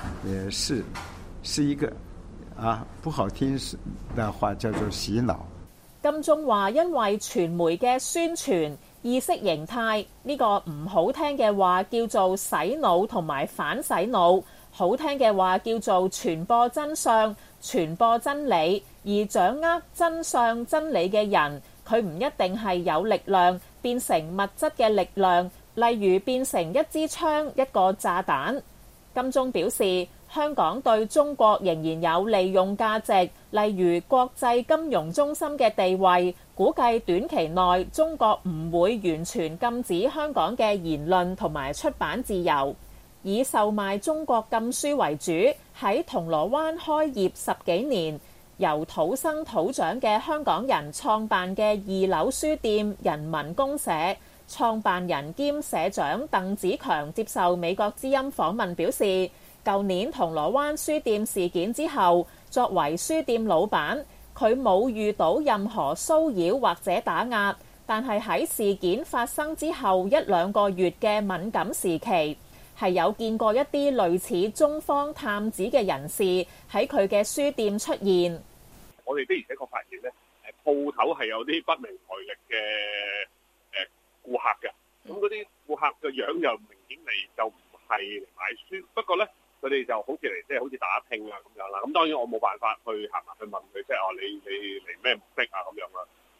是一個不好聽的話叫做洗腦。 金鐘話，因為傳媒嘅宣傳意識形態呢個唔好聽嘅話叫做洗腦同埋反洗腦，好聽嘅話叫做傳播真相、傳播真理。而掌握真相真理嘅人，佢唔一定係有力量變成物質嘅力量，例如變成一支槍、一個炸彈。金鐘表示，香港對中國仍然有利用價值，例如國際金融中心嘅地位。估計短期內中國唔會完全禁止香港嘅言論同埋出版自由。以售賣中國禁書為主，喺銅鑼灣開業10幾年，由土生土長嘅香港人創辦嘅2樓書店人民公社，創辦人兼社長鄧子強接受美國之音訪問表示，舊年銅鑼灣書店事件之後，作為書店老闆，佢冇遇到任何騷擾或者打壓，但係喺事件發生之後1-2個月嘅敏感時期，係有見過一啲類似中方探子嘅人士喺佢嘅書店出現。 我哋的而且確發現咧，鋪頭係有啲不明來歷嘅顧客嘅，咁嗰啲顧客嘅樣又明顯嚟就唔係嚟買書，不過咧佢哋就好似嚟好似打聽啊咁樣啦。咁當然我冇辦法去行埋去問佢，即係你嚟咩目的啊？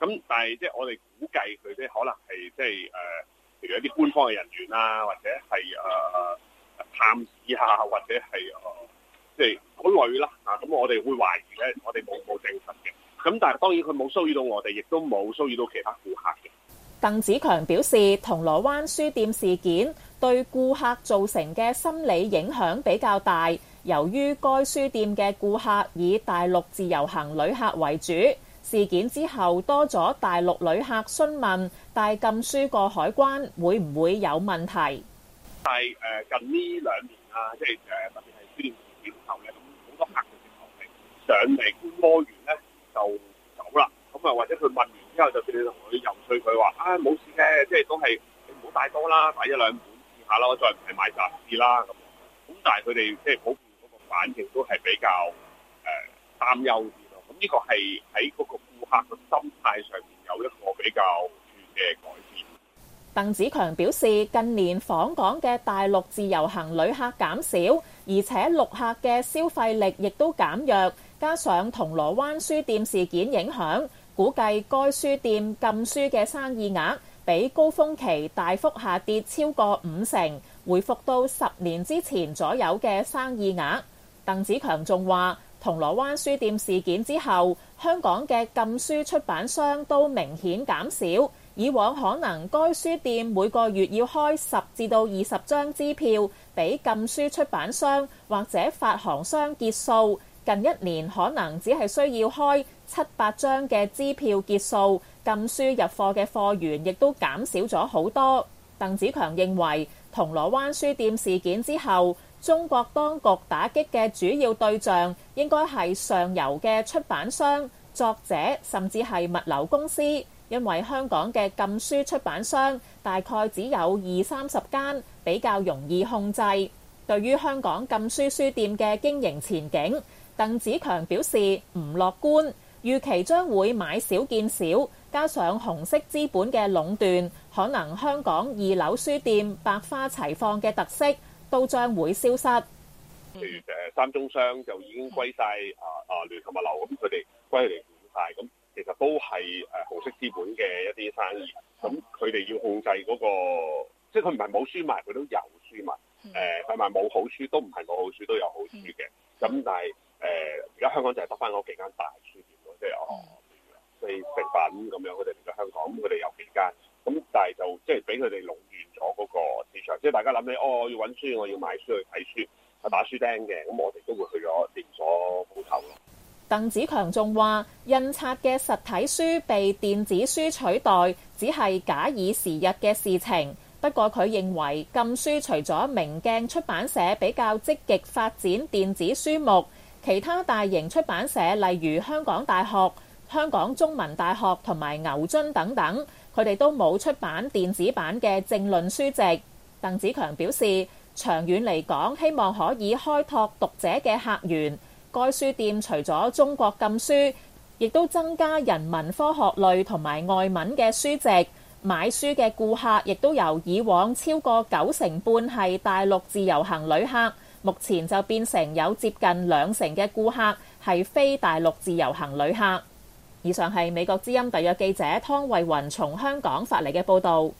咁但係即係我哋估計佢即係可能係即係譬如一啲官方嘅人員啊，或者係探子啊，或者係即係嗰類啦咁我哋會懷疑咧，我哋冇證實嘅。咁但係當然佢冇騷擾到我哋，亦都冇騷擾到其他顧客嘅。 鄧子強表示，銅鑼灣書店事件對顧客造成嘅心理影響比較大，由於該書店嘅顧客以大陸自由行旅客為主，事件之後多咗大陸旅客詢問帶禁書過海關會唔會有問題。 但係近呢2年啊，即係特別係書店事件後咧，咁好多客嘅上嚟觀摩完咧就走啦，咁啊或者佢問完之後就叫你同佢游說佢話冇事嘅，即係都係你唔好帶多啦，帶1-2本試下啦，再唔係買雜誌啦咁。但係佢哋即係普遍嗰個反應都係比較擔憂啲咯。咁呢個係喺嗰個顧客嘅心態上面有一個比較嘅改變。 鄧子強表示，近年訪港嘅大陸自由行旅客減少，而且陸客嘅消費力亦都減弱，加上銅鑼灣書店事件影響，估計該書店禁書嘅生意額比高峰期大幅下跌超過50%，回復到10年之前左右嘅生意額。鄧子強仲話，銅鑼灣書店事件之後，香港嘅禁書出版商都明顯減少。以往可能該書店每個月要開10至到20張支票俾禁書出版商或者發行商結數，近1年可能只係需要開7-8張嘅支票結數，禁書入貨嘅貨源亦都減少咗好多。鄧子強認為，銅鑼灣書店事件之後，中國當局打擊嘅主要對象應該係上游嘅出版商、作者，甚至係物流公司。因為香港嘅禁書出版商大概只有20-30間，比較容易控制。對於香港禁書書店嘅經營前景，鄧子強表示唔樂觀，預期將會買少見少，加上紅色資本嘅壟斷，可能香港2樓書店百花齊放嘅特色都將會消失。 譬如三中商就已經歸晒聯合物流，咁佢哋歸佢哋管晒咁。其實都係紅色資本嘅一啲生意，咁佢哋要控制嗰個，即係佢唔係冇書賣，佢都有書賣。佢賣冇好書，都唔係冇好書，都有好書嘅。咁但係而家香港就係得翻嗰幾間大書店咯，即係譬如誠品咁樣，佢哋嚟咗香港，咁佢哋有幾間，咁但係就即係俾佢哋壟斷咗嗰個市場，即係大家諗起我要揾書，我要買書去睇書，打書釘嘅，咁我哋都會去咗連鎖鋪頭咯。 鄧子強仲話，印刷嘅實體書被電子書取代，只係假以時日嘅事情。不過佢認為禁書除咗明鏡出版社比較積極發展電子書目，其他大型出版社例如香港大學、香港中文大學同埋牛津等等，佢哋都冇出版電子版嘅政論書籍。鄧子強表示，長遠嚟講，希望可以開拓讀者嘅客源。該書店除咗中國禁書，亦都增加人文科學類同埋外文嘅書籍。買書嘅顧客亦都由以往超過90%係大陸自由行旅客，目前就變成有接近20%嘅顧客係非大陸自由行旅客。以上係美國之音特約記者湯慧雲從香港發嚟嘅報導。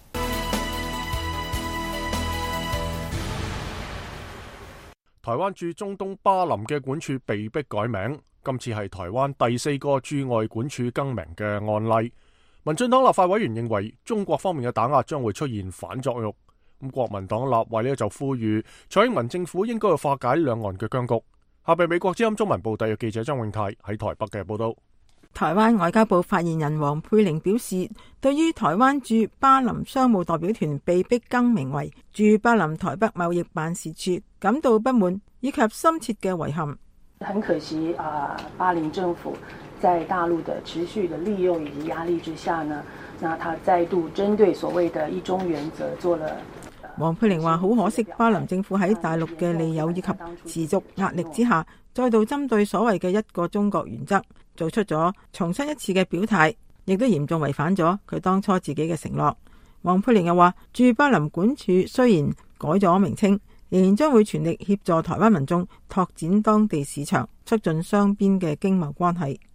台灣駐中東巴林嘅管處被迫改名，今次係台灣第4個駐外管處更名嘅案例。民進黨立法委員認為中國方面嘅打壓將會出現反作用。咁國民黨立委就呼籲蔡英文政府應該要化解兩岸嘅僵局。下邊美國之音中文部特約記者張永泰喺台北嘅報道。 台灣外交部發言人黃佩玲表示，對於台灣駐巴林商務代表團被迫更名為駐巴林台北貿易辦事處感到不滿以及深切嘅遺憾。 很可惜巴林政府在大陸的持續的利用以及壓力之下呢，那他再度針對所謂的一中原則做了。 黃佩玲話：好可惜，巴林政府喺大陸嘅利誘以及持續壓力之下，再度針對所謂嘅一個中國原則，做出咗重申一次嘅表態，亦都嚴重違反咗佢當初自己嘅承諾。黃佩玲又話：駐巴林管處雖然改咗名稱，仍然將會全力協助台灣民眾拓展當地市場，促進雙邊嘅經貿關係。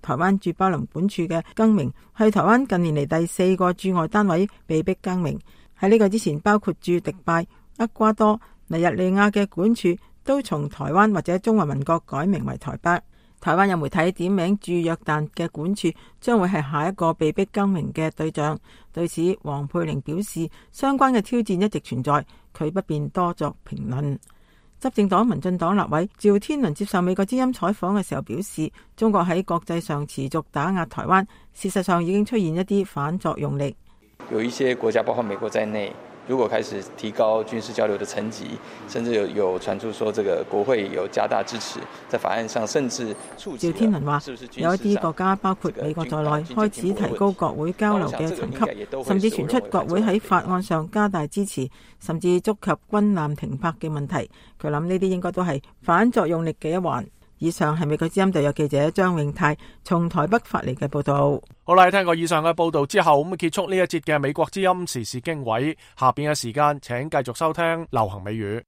台灣駐巴林管處嘅更名，係台灣近年嚟第4個駐外單位被逼更名。喺呢個之前，包括駐迪拜、厄瓜多、尼日利亞嘅管處都從台灣或者中華民國改名為台北。台灣有媒體點名駐約旦嘅管處將會係下一個被逼更名嘅對象。對此，黃佩玲表示，相關嘅挑戰一直存在，佢不便多作評論。執政黨民進黨立委趙天麟接受美國之音採訪嘅時候表示，中國喺國際上持續打壓台灣，事實上已經出現一啲反作用力。 有一些國家，包括美國在內，如果開始提高軍事交流的層級，甚至有傳出說這個國會有加大支持，在法案上甚至觸及。趙天麟話，有一啲國家包括美國在內開始提高國會交流嘅層級，甚至傳出國會喺法案上加大支持，甚至觸及軍艦停泊嘅問題。佢諗呢啲應該都係反作用力嘅一環。以上係美國之音特約記者張永泰從台北發嚟嘅報道。 好啦，聽過以上嘅報道之後，咁結束呢一節嘅美國之音時事經緯。下邊嘅時間，請繼續收聽流行美語。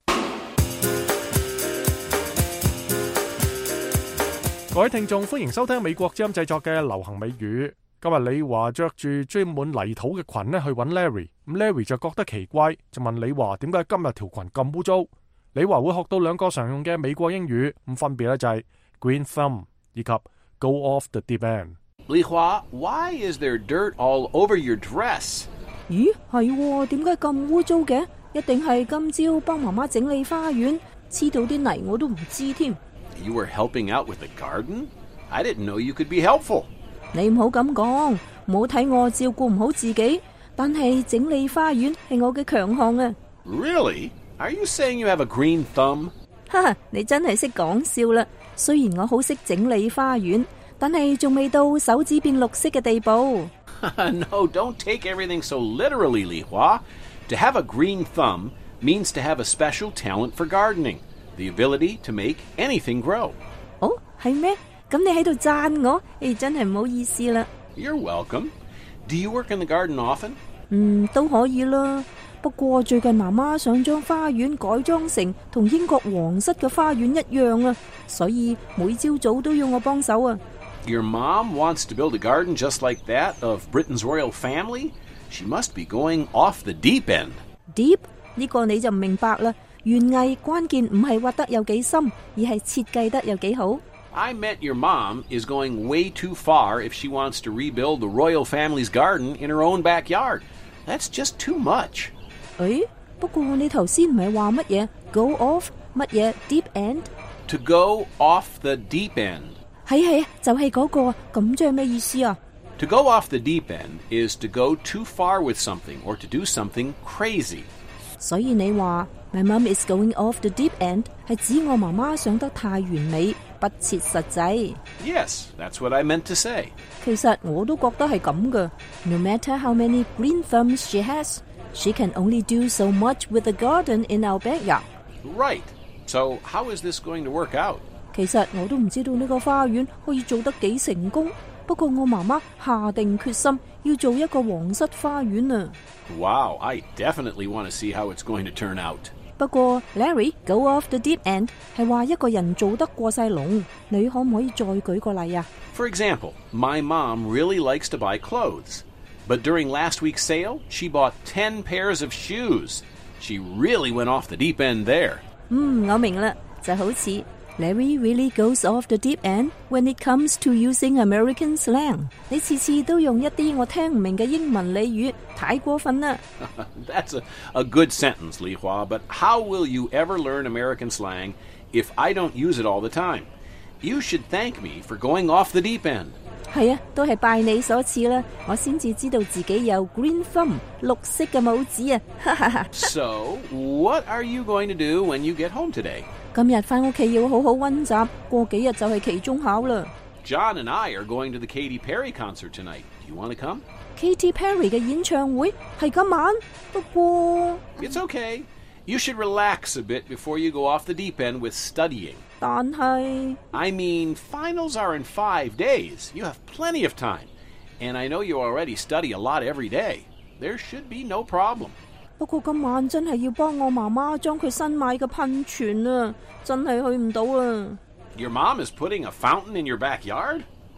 各位聽眾，歡迎收聽美國之音製作嘅流行美語。今日李華着住追滿泥土嘅裙去揾 Larry， 咁 Larry 就覺得奇怪，就問李華點解今日條裙咁污糟。李華會學到2個常用嘅美國英語，咁分別咧就係 green thumb 以及 go off the deep end。 李華 ，Why is there dirt all over your dress？ 咦，係，點解咁污糟嘅？一定係今朝幫媽媽整理花園，黐到啲泥我都唔知添。 You were helping out with the garden? I didn't know you could be helpful。 你唔好咁講，唔好睇我照顧唔好自己，但係整理花園係我嘅強項啊。 Really？Are you saying you have a green thumb？ 哈哈，你真係識講笑啦！雖然我好識整理花園，但係仲未到手指變綠色嘅地步。 No, don't take everything so literally, Li Hua. To have a green thumb means to have a special talent for gardening, the ability to make anything grow. 哦，係咩？咁你喺度讚我？真係唔好意思啦。 You're welcome. Do you work in the garden often？ 都可以啦。不過最近媽媽想將花園改裝成同英國皇室嘅花園一樣啊，所以每朝早都要我幫手啊。 Your mom wants to build a garden just like that of Britain's royal family? She must be going off the deep end. Deep 呢個你就唔明白啦。園藝關鍵唔係挖得有幾深，而係設計得有幾好。 I meant your mom is going way too far if she wants to rebuild the royal family's garden in her own backyard. That's just too much. 不過你頭先唔係話乜嘢 go off 乜嘢 deep end？ To go off the deep end。 係就係嗰個，咁即係咩意思啊？ To go off the deep end is to go too far with something or to do something crazy。 所以你話 My mom is going off the deep end 係指我媽媽想得太完美，不切實際。 Yes, that's what I meant to say。 其實我都覺得係咁㗎。No matter how many green thumbs she has，She can only do so much with the garden in our backyard. Right. So how is this going to work out? 其實我都唔知道呢個花園可以做得幾成功，不過我媽媽下定決心要做一個皇室花園啊。 Wow, I definitely want to see how it's going to turn out. 不過 Larry go off the deep end 係話一個人做得過晒龍，你可唔可以再舉個例啊？ For example, my mom really likes to buy clothes.But during last week's sale, she bought 10 pairs of shoes. She really went off the deep end there. 我明啦，就好似 Larry really goes off the deep end when it comes to using American slang. 你次次都用一啲我聽唔明嘅英文俚語，太過分啦。 That's a good sentence, Li Hua, but how will you ever learn American slang if I don't use it all the time? You should thank me for going off the deep end. 係啊，都係拜你所賜啦，我先至知道自己有 green thumb 綠色嘅拇指啊！哈哈哈。 So, what are you going to do when you get home today? 今日返屋企要好好溫習，過幾日就係期中考啦。 John and I are going to the Katy Perry concert tonight. Do you want to come? Katy Perry 嘅演唱會係今晚，不過 It's okay. You should relax a bit before you go off the deep end with studying. 但係 I mean, finals are in 5 days. You have plenty of time. And I know you already study a lot every day. There should be no problem. 不過今晚真係要幫我媽媽將佢新買嘅噴泉啊，真係去唔到啊。 Your mom is putting a fountain in your backyard?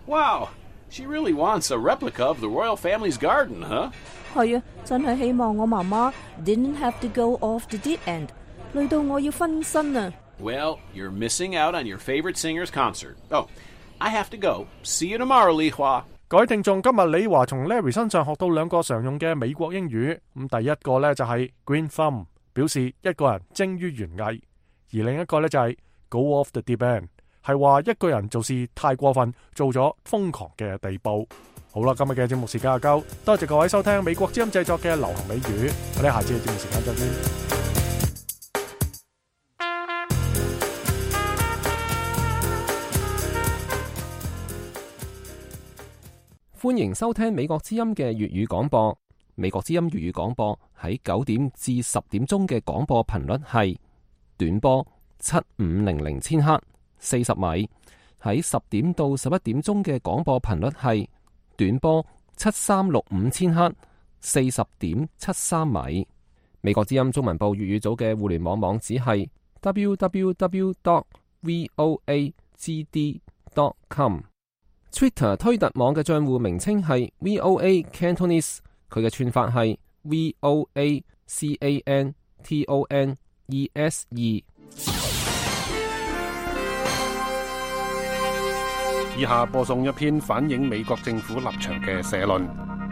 Wow, she really wants a replica of the royal family's garden, huh? 係啊，真係希望我媽媽 didn't have to go off the deep end， 累到我要分身啊！ Well, you're missing out on your favorite singer's concert. Oh, I have to go. See you tomorrow, 李華。 各位聽眾，今日李華從 Larry 身上學到兩個常用嘅美國英語。咁第一個呢，就係 green thumb， 表示一個人精於園藝；而另一個呢，就係 go off the deep end， 係話一個人做事太過分，做咗瘋狂嘅地步。好啦，今日嘅節目時間就夠，多謝各位收聽美國之音製作嘅流行美語，我哋下次嘅節目時間再見。 歡迎收聽美國之音嘅粵語廣播。美國之音粵語廣播喺9點至10點鐘嘅廣播頻率係短波7500千赫40米，喺10點到11點鐘嘅廣播頻率係短波7365千赫40.73米。美國之音中文部粵語組嘅互聯網網址係 www.voagd.com。Twitter 推特網嘅賬戶名稱係 VOA Cantonese， 佢嘅串法係 VOACANTONESE。 以下播送一篇反映美國政府立場嘅社論。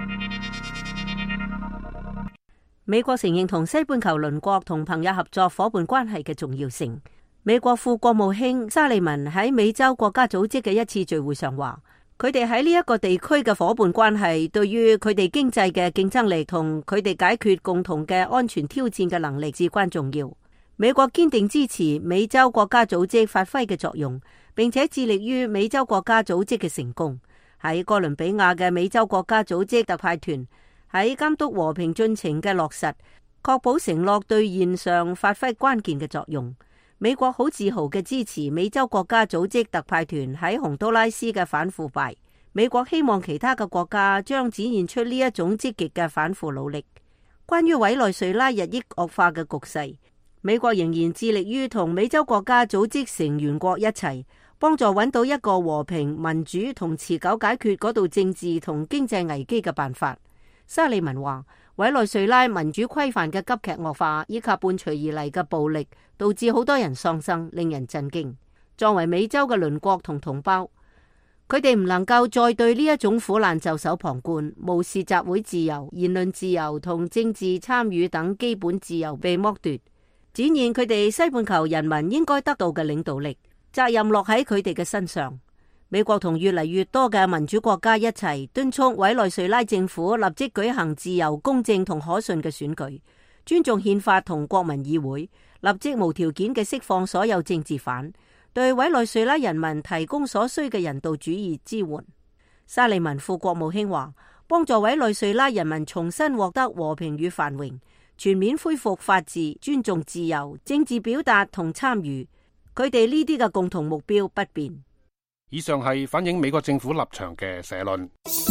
美國承認同西半球鄰國同朋友合作夥伴關係嘅重要性。美國副國務卿沙利文喺美洲國家組織嘅一次聚會上話，佢哋喺呢一個地區嘅夥伴關係對於佢哋經濟嘅競爭力同佢哋解決共同嘅安全挑戰嘅能力至關重要。美國堅定支持美洲國家組織發揮嘅作用，並且致力於美洲國家組織嘅成功。喺哥倫比亞嘅美洲國家組織特派團喺監督和平進程嘅落實，確保承諾兌現上發揮關鍵嘅作用。美國好自豪嘅支持美洲國家組織特派團喺洪都拉斯嘅反腐敗。美國希望其他嘅國家將展現出呢一種積極嘅反腐努力。關於委內瑞拉日益惡化嘅局勢，美國仍然致力於同美洲國家組織成員國一齊，幫助揾到一個和平、民主同持久解決嗰度政治同經濟危機嘅辦法。沙利文話，委內瑞拉民主規範嘅急劇惡化以及伴隨而嚟嘅暴力，導致好多人喪生，令人震驚。作為美洲嘅鄰國同同胞，佢哋唔能夠再對呢一種苦難袖手旁觀，無視集會自由、言論自由同政治參與等基本自由被剝奪，展現佢哋西半球人民應該得到嘅領導力。責任落喺佢哋嘅身上。美國同越嚟越多嘅民主國家一齊敦促委內瑞拉政府立即舉行自由、公正同可信嘅選舉，尊重憲法同國民議會，立即無條件嘅釋放所有政治犯，對委內瑞拉人民提供所需嘅人道主義支援。沙利文副國務卿話，幫助委內瑞拉人民重新獲得和平與繁榮，全面恢復法治，尊重自由、政治表達同參與，佢哋呢啲嘅共同目標不變。 以上係反映美國政府立場嘅社論。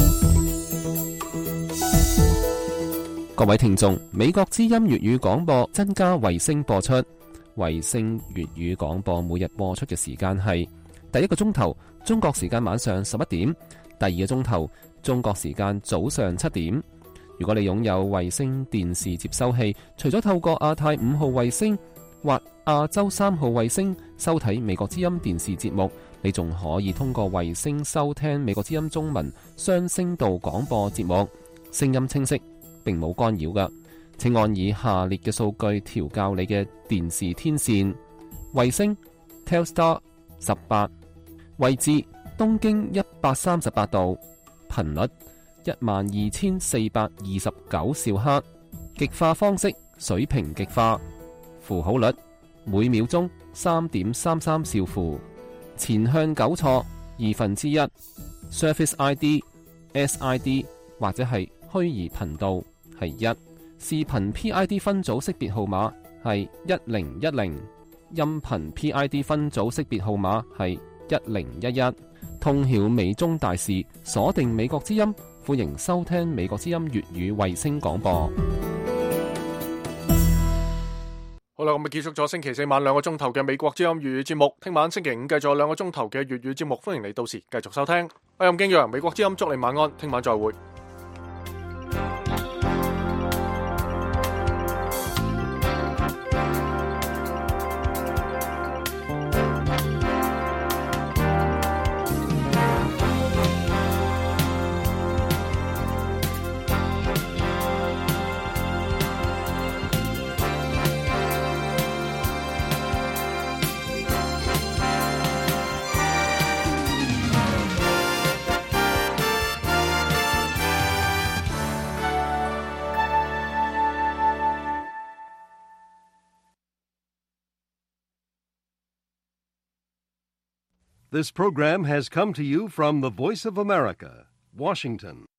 各位聽眾，美國之音粵語廣播增加衛星播出。衛星粵語廣播每日播出嘅時間係第一個鐘頭中國時間晚上11點，第二個鐘頭中國時間早上7點。如果你擁有衛星電視接收器，除咗透過亞太5號衛星或亞洲3號衛星收睇美國之音電視節目，你仲可以通過衛星收聽美國之音中文雙聲道廣播節目，聲音清晰，並冇干擾㗎。請按以下列嘅數據調校你嘅電視天線：衛星 Telstar 18，位置東經138度，頻率12429兆赫，極化方式水平極化，符號率每秒鐘3.33兆符，前向糾錯1/2， Surface ID SID 或者係虛擬頻道係1，視頻 PID 分組識別號碼係1010，音頻 PID 分組識別號碼係1011。通曉美中大事，鎖定美國之音，歡迎收聽美國之音粵語衛星廣播。 好啦，咁咪結束咗星期四晚2個鐘頭嘅美國之音粵語節目。聽晚星期五繼續2個鐘頭嘅粵語節目，歡迎你到時繼續收聽。我係任敬陽，美國之音祝你晚安，聽晚再會。 This program has come to you from the Voice of America, Washington.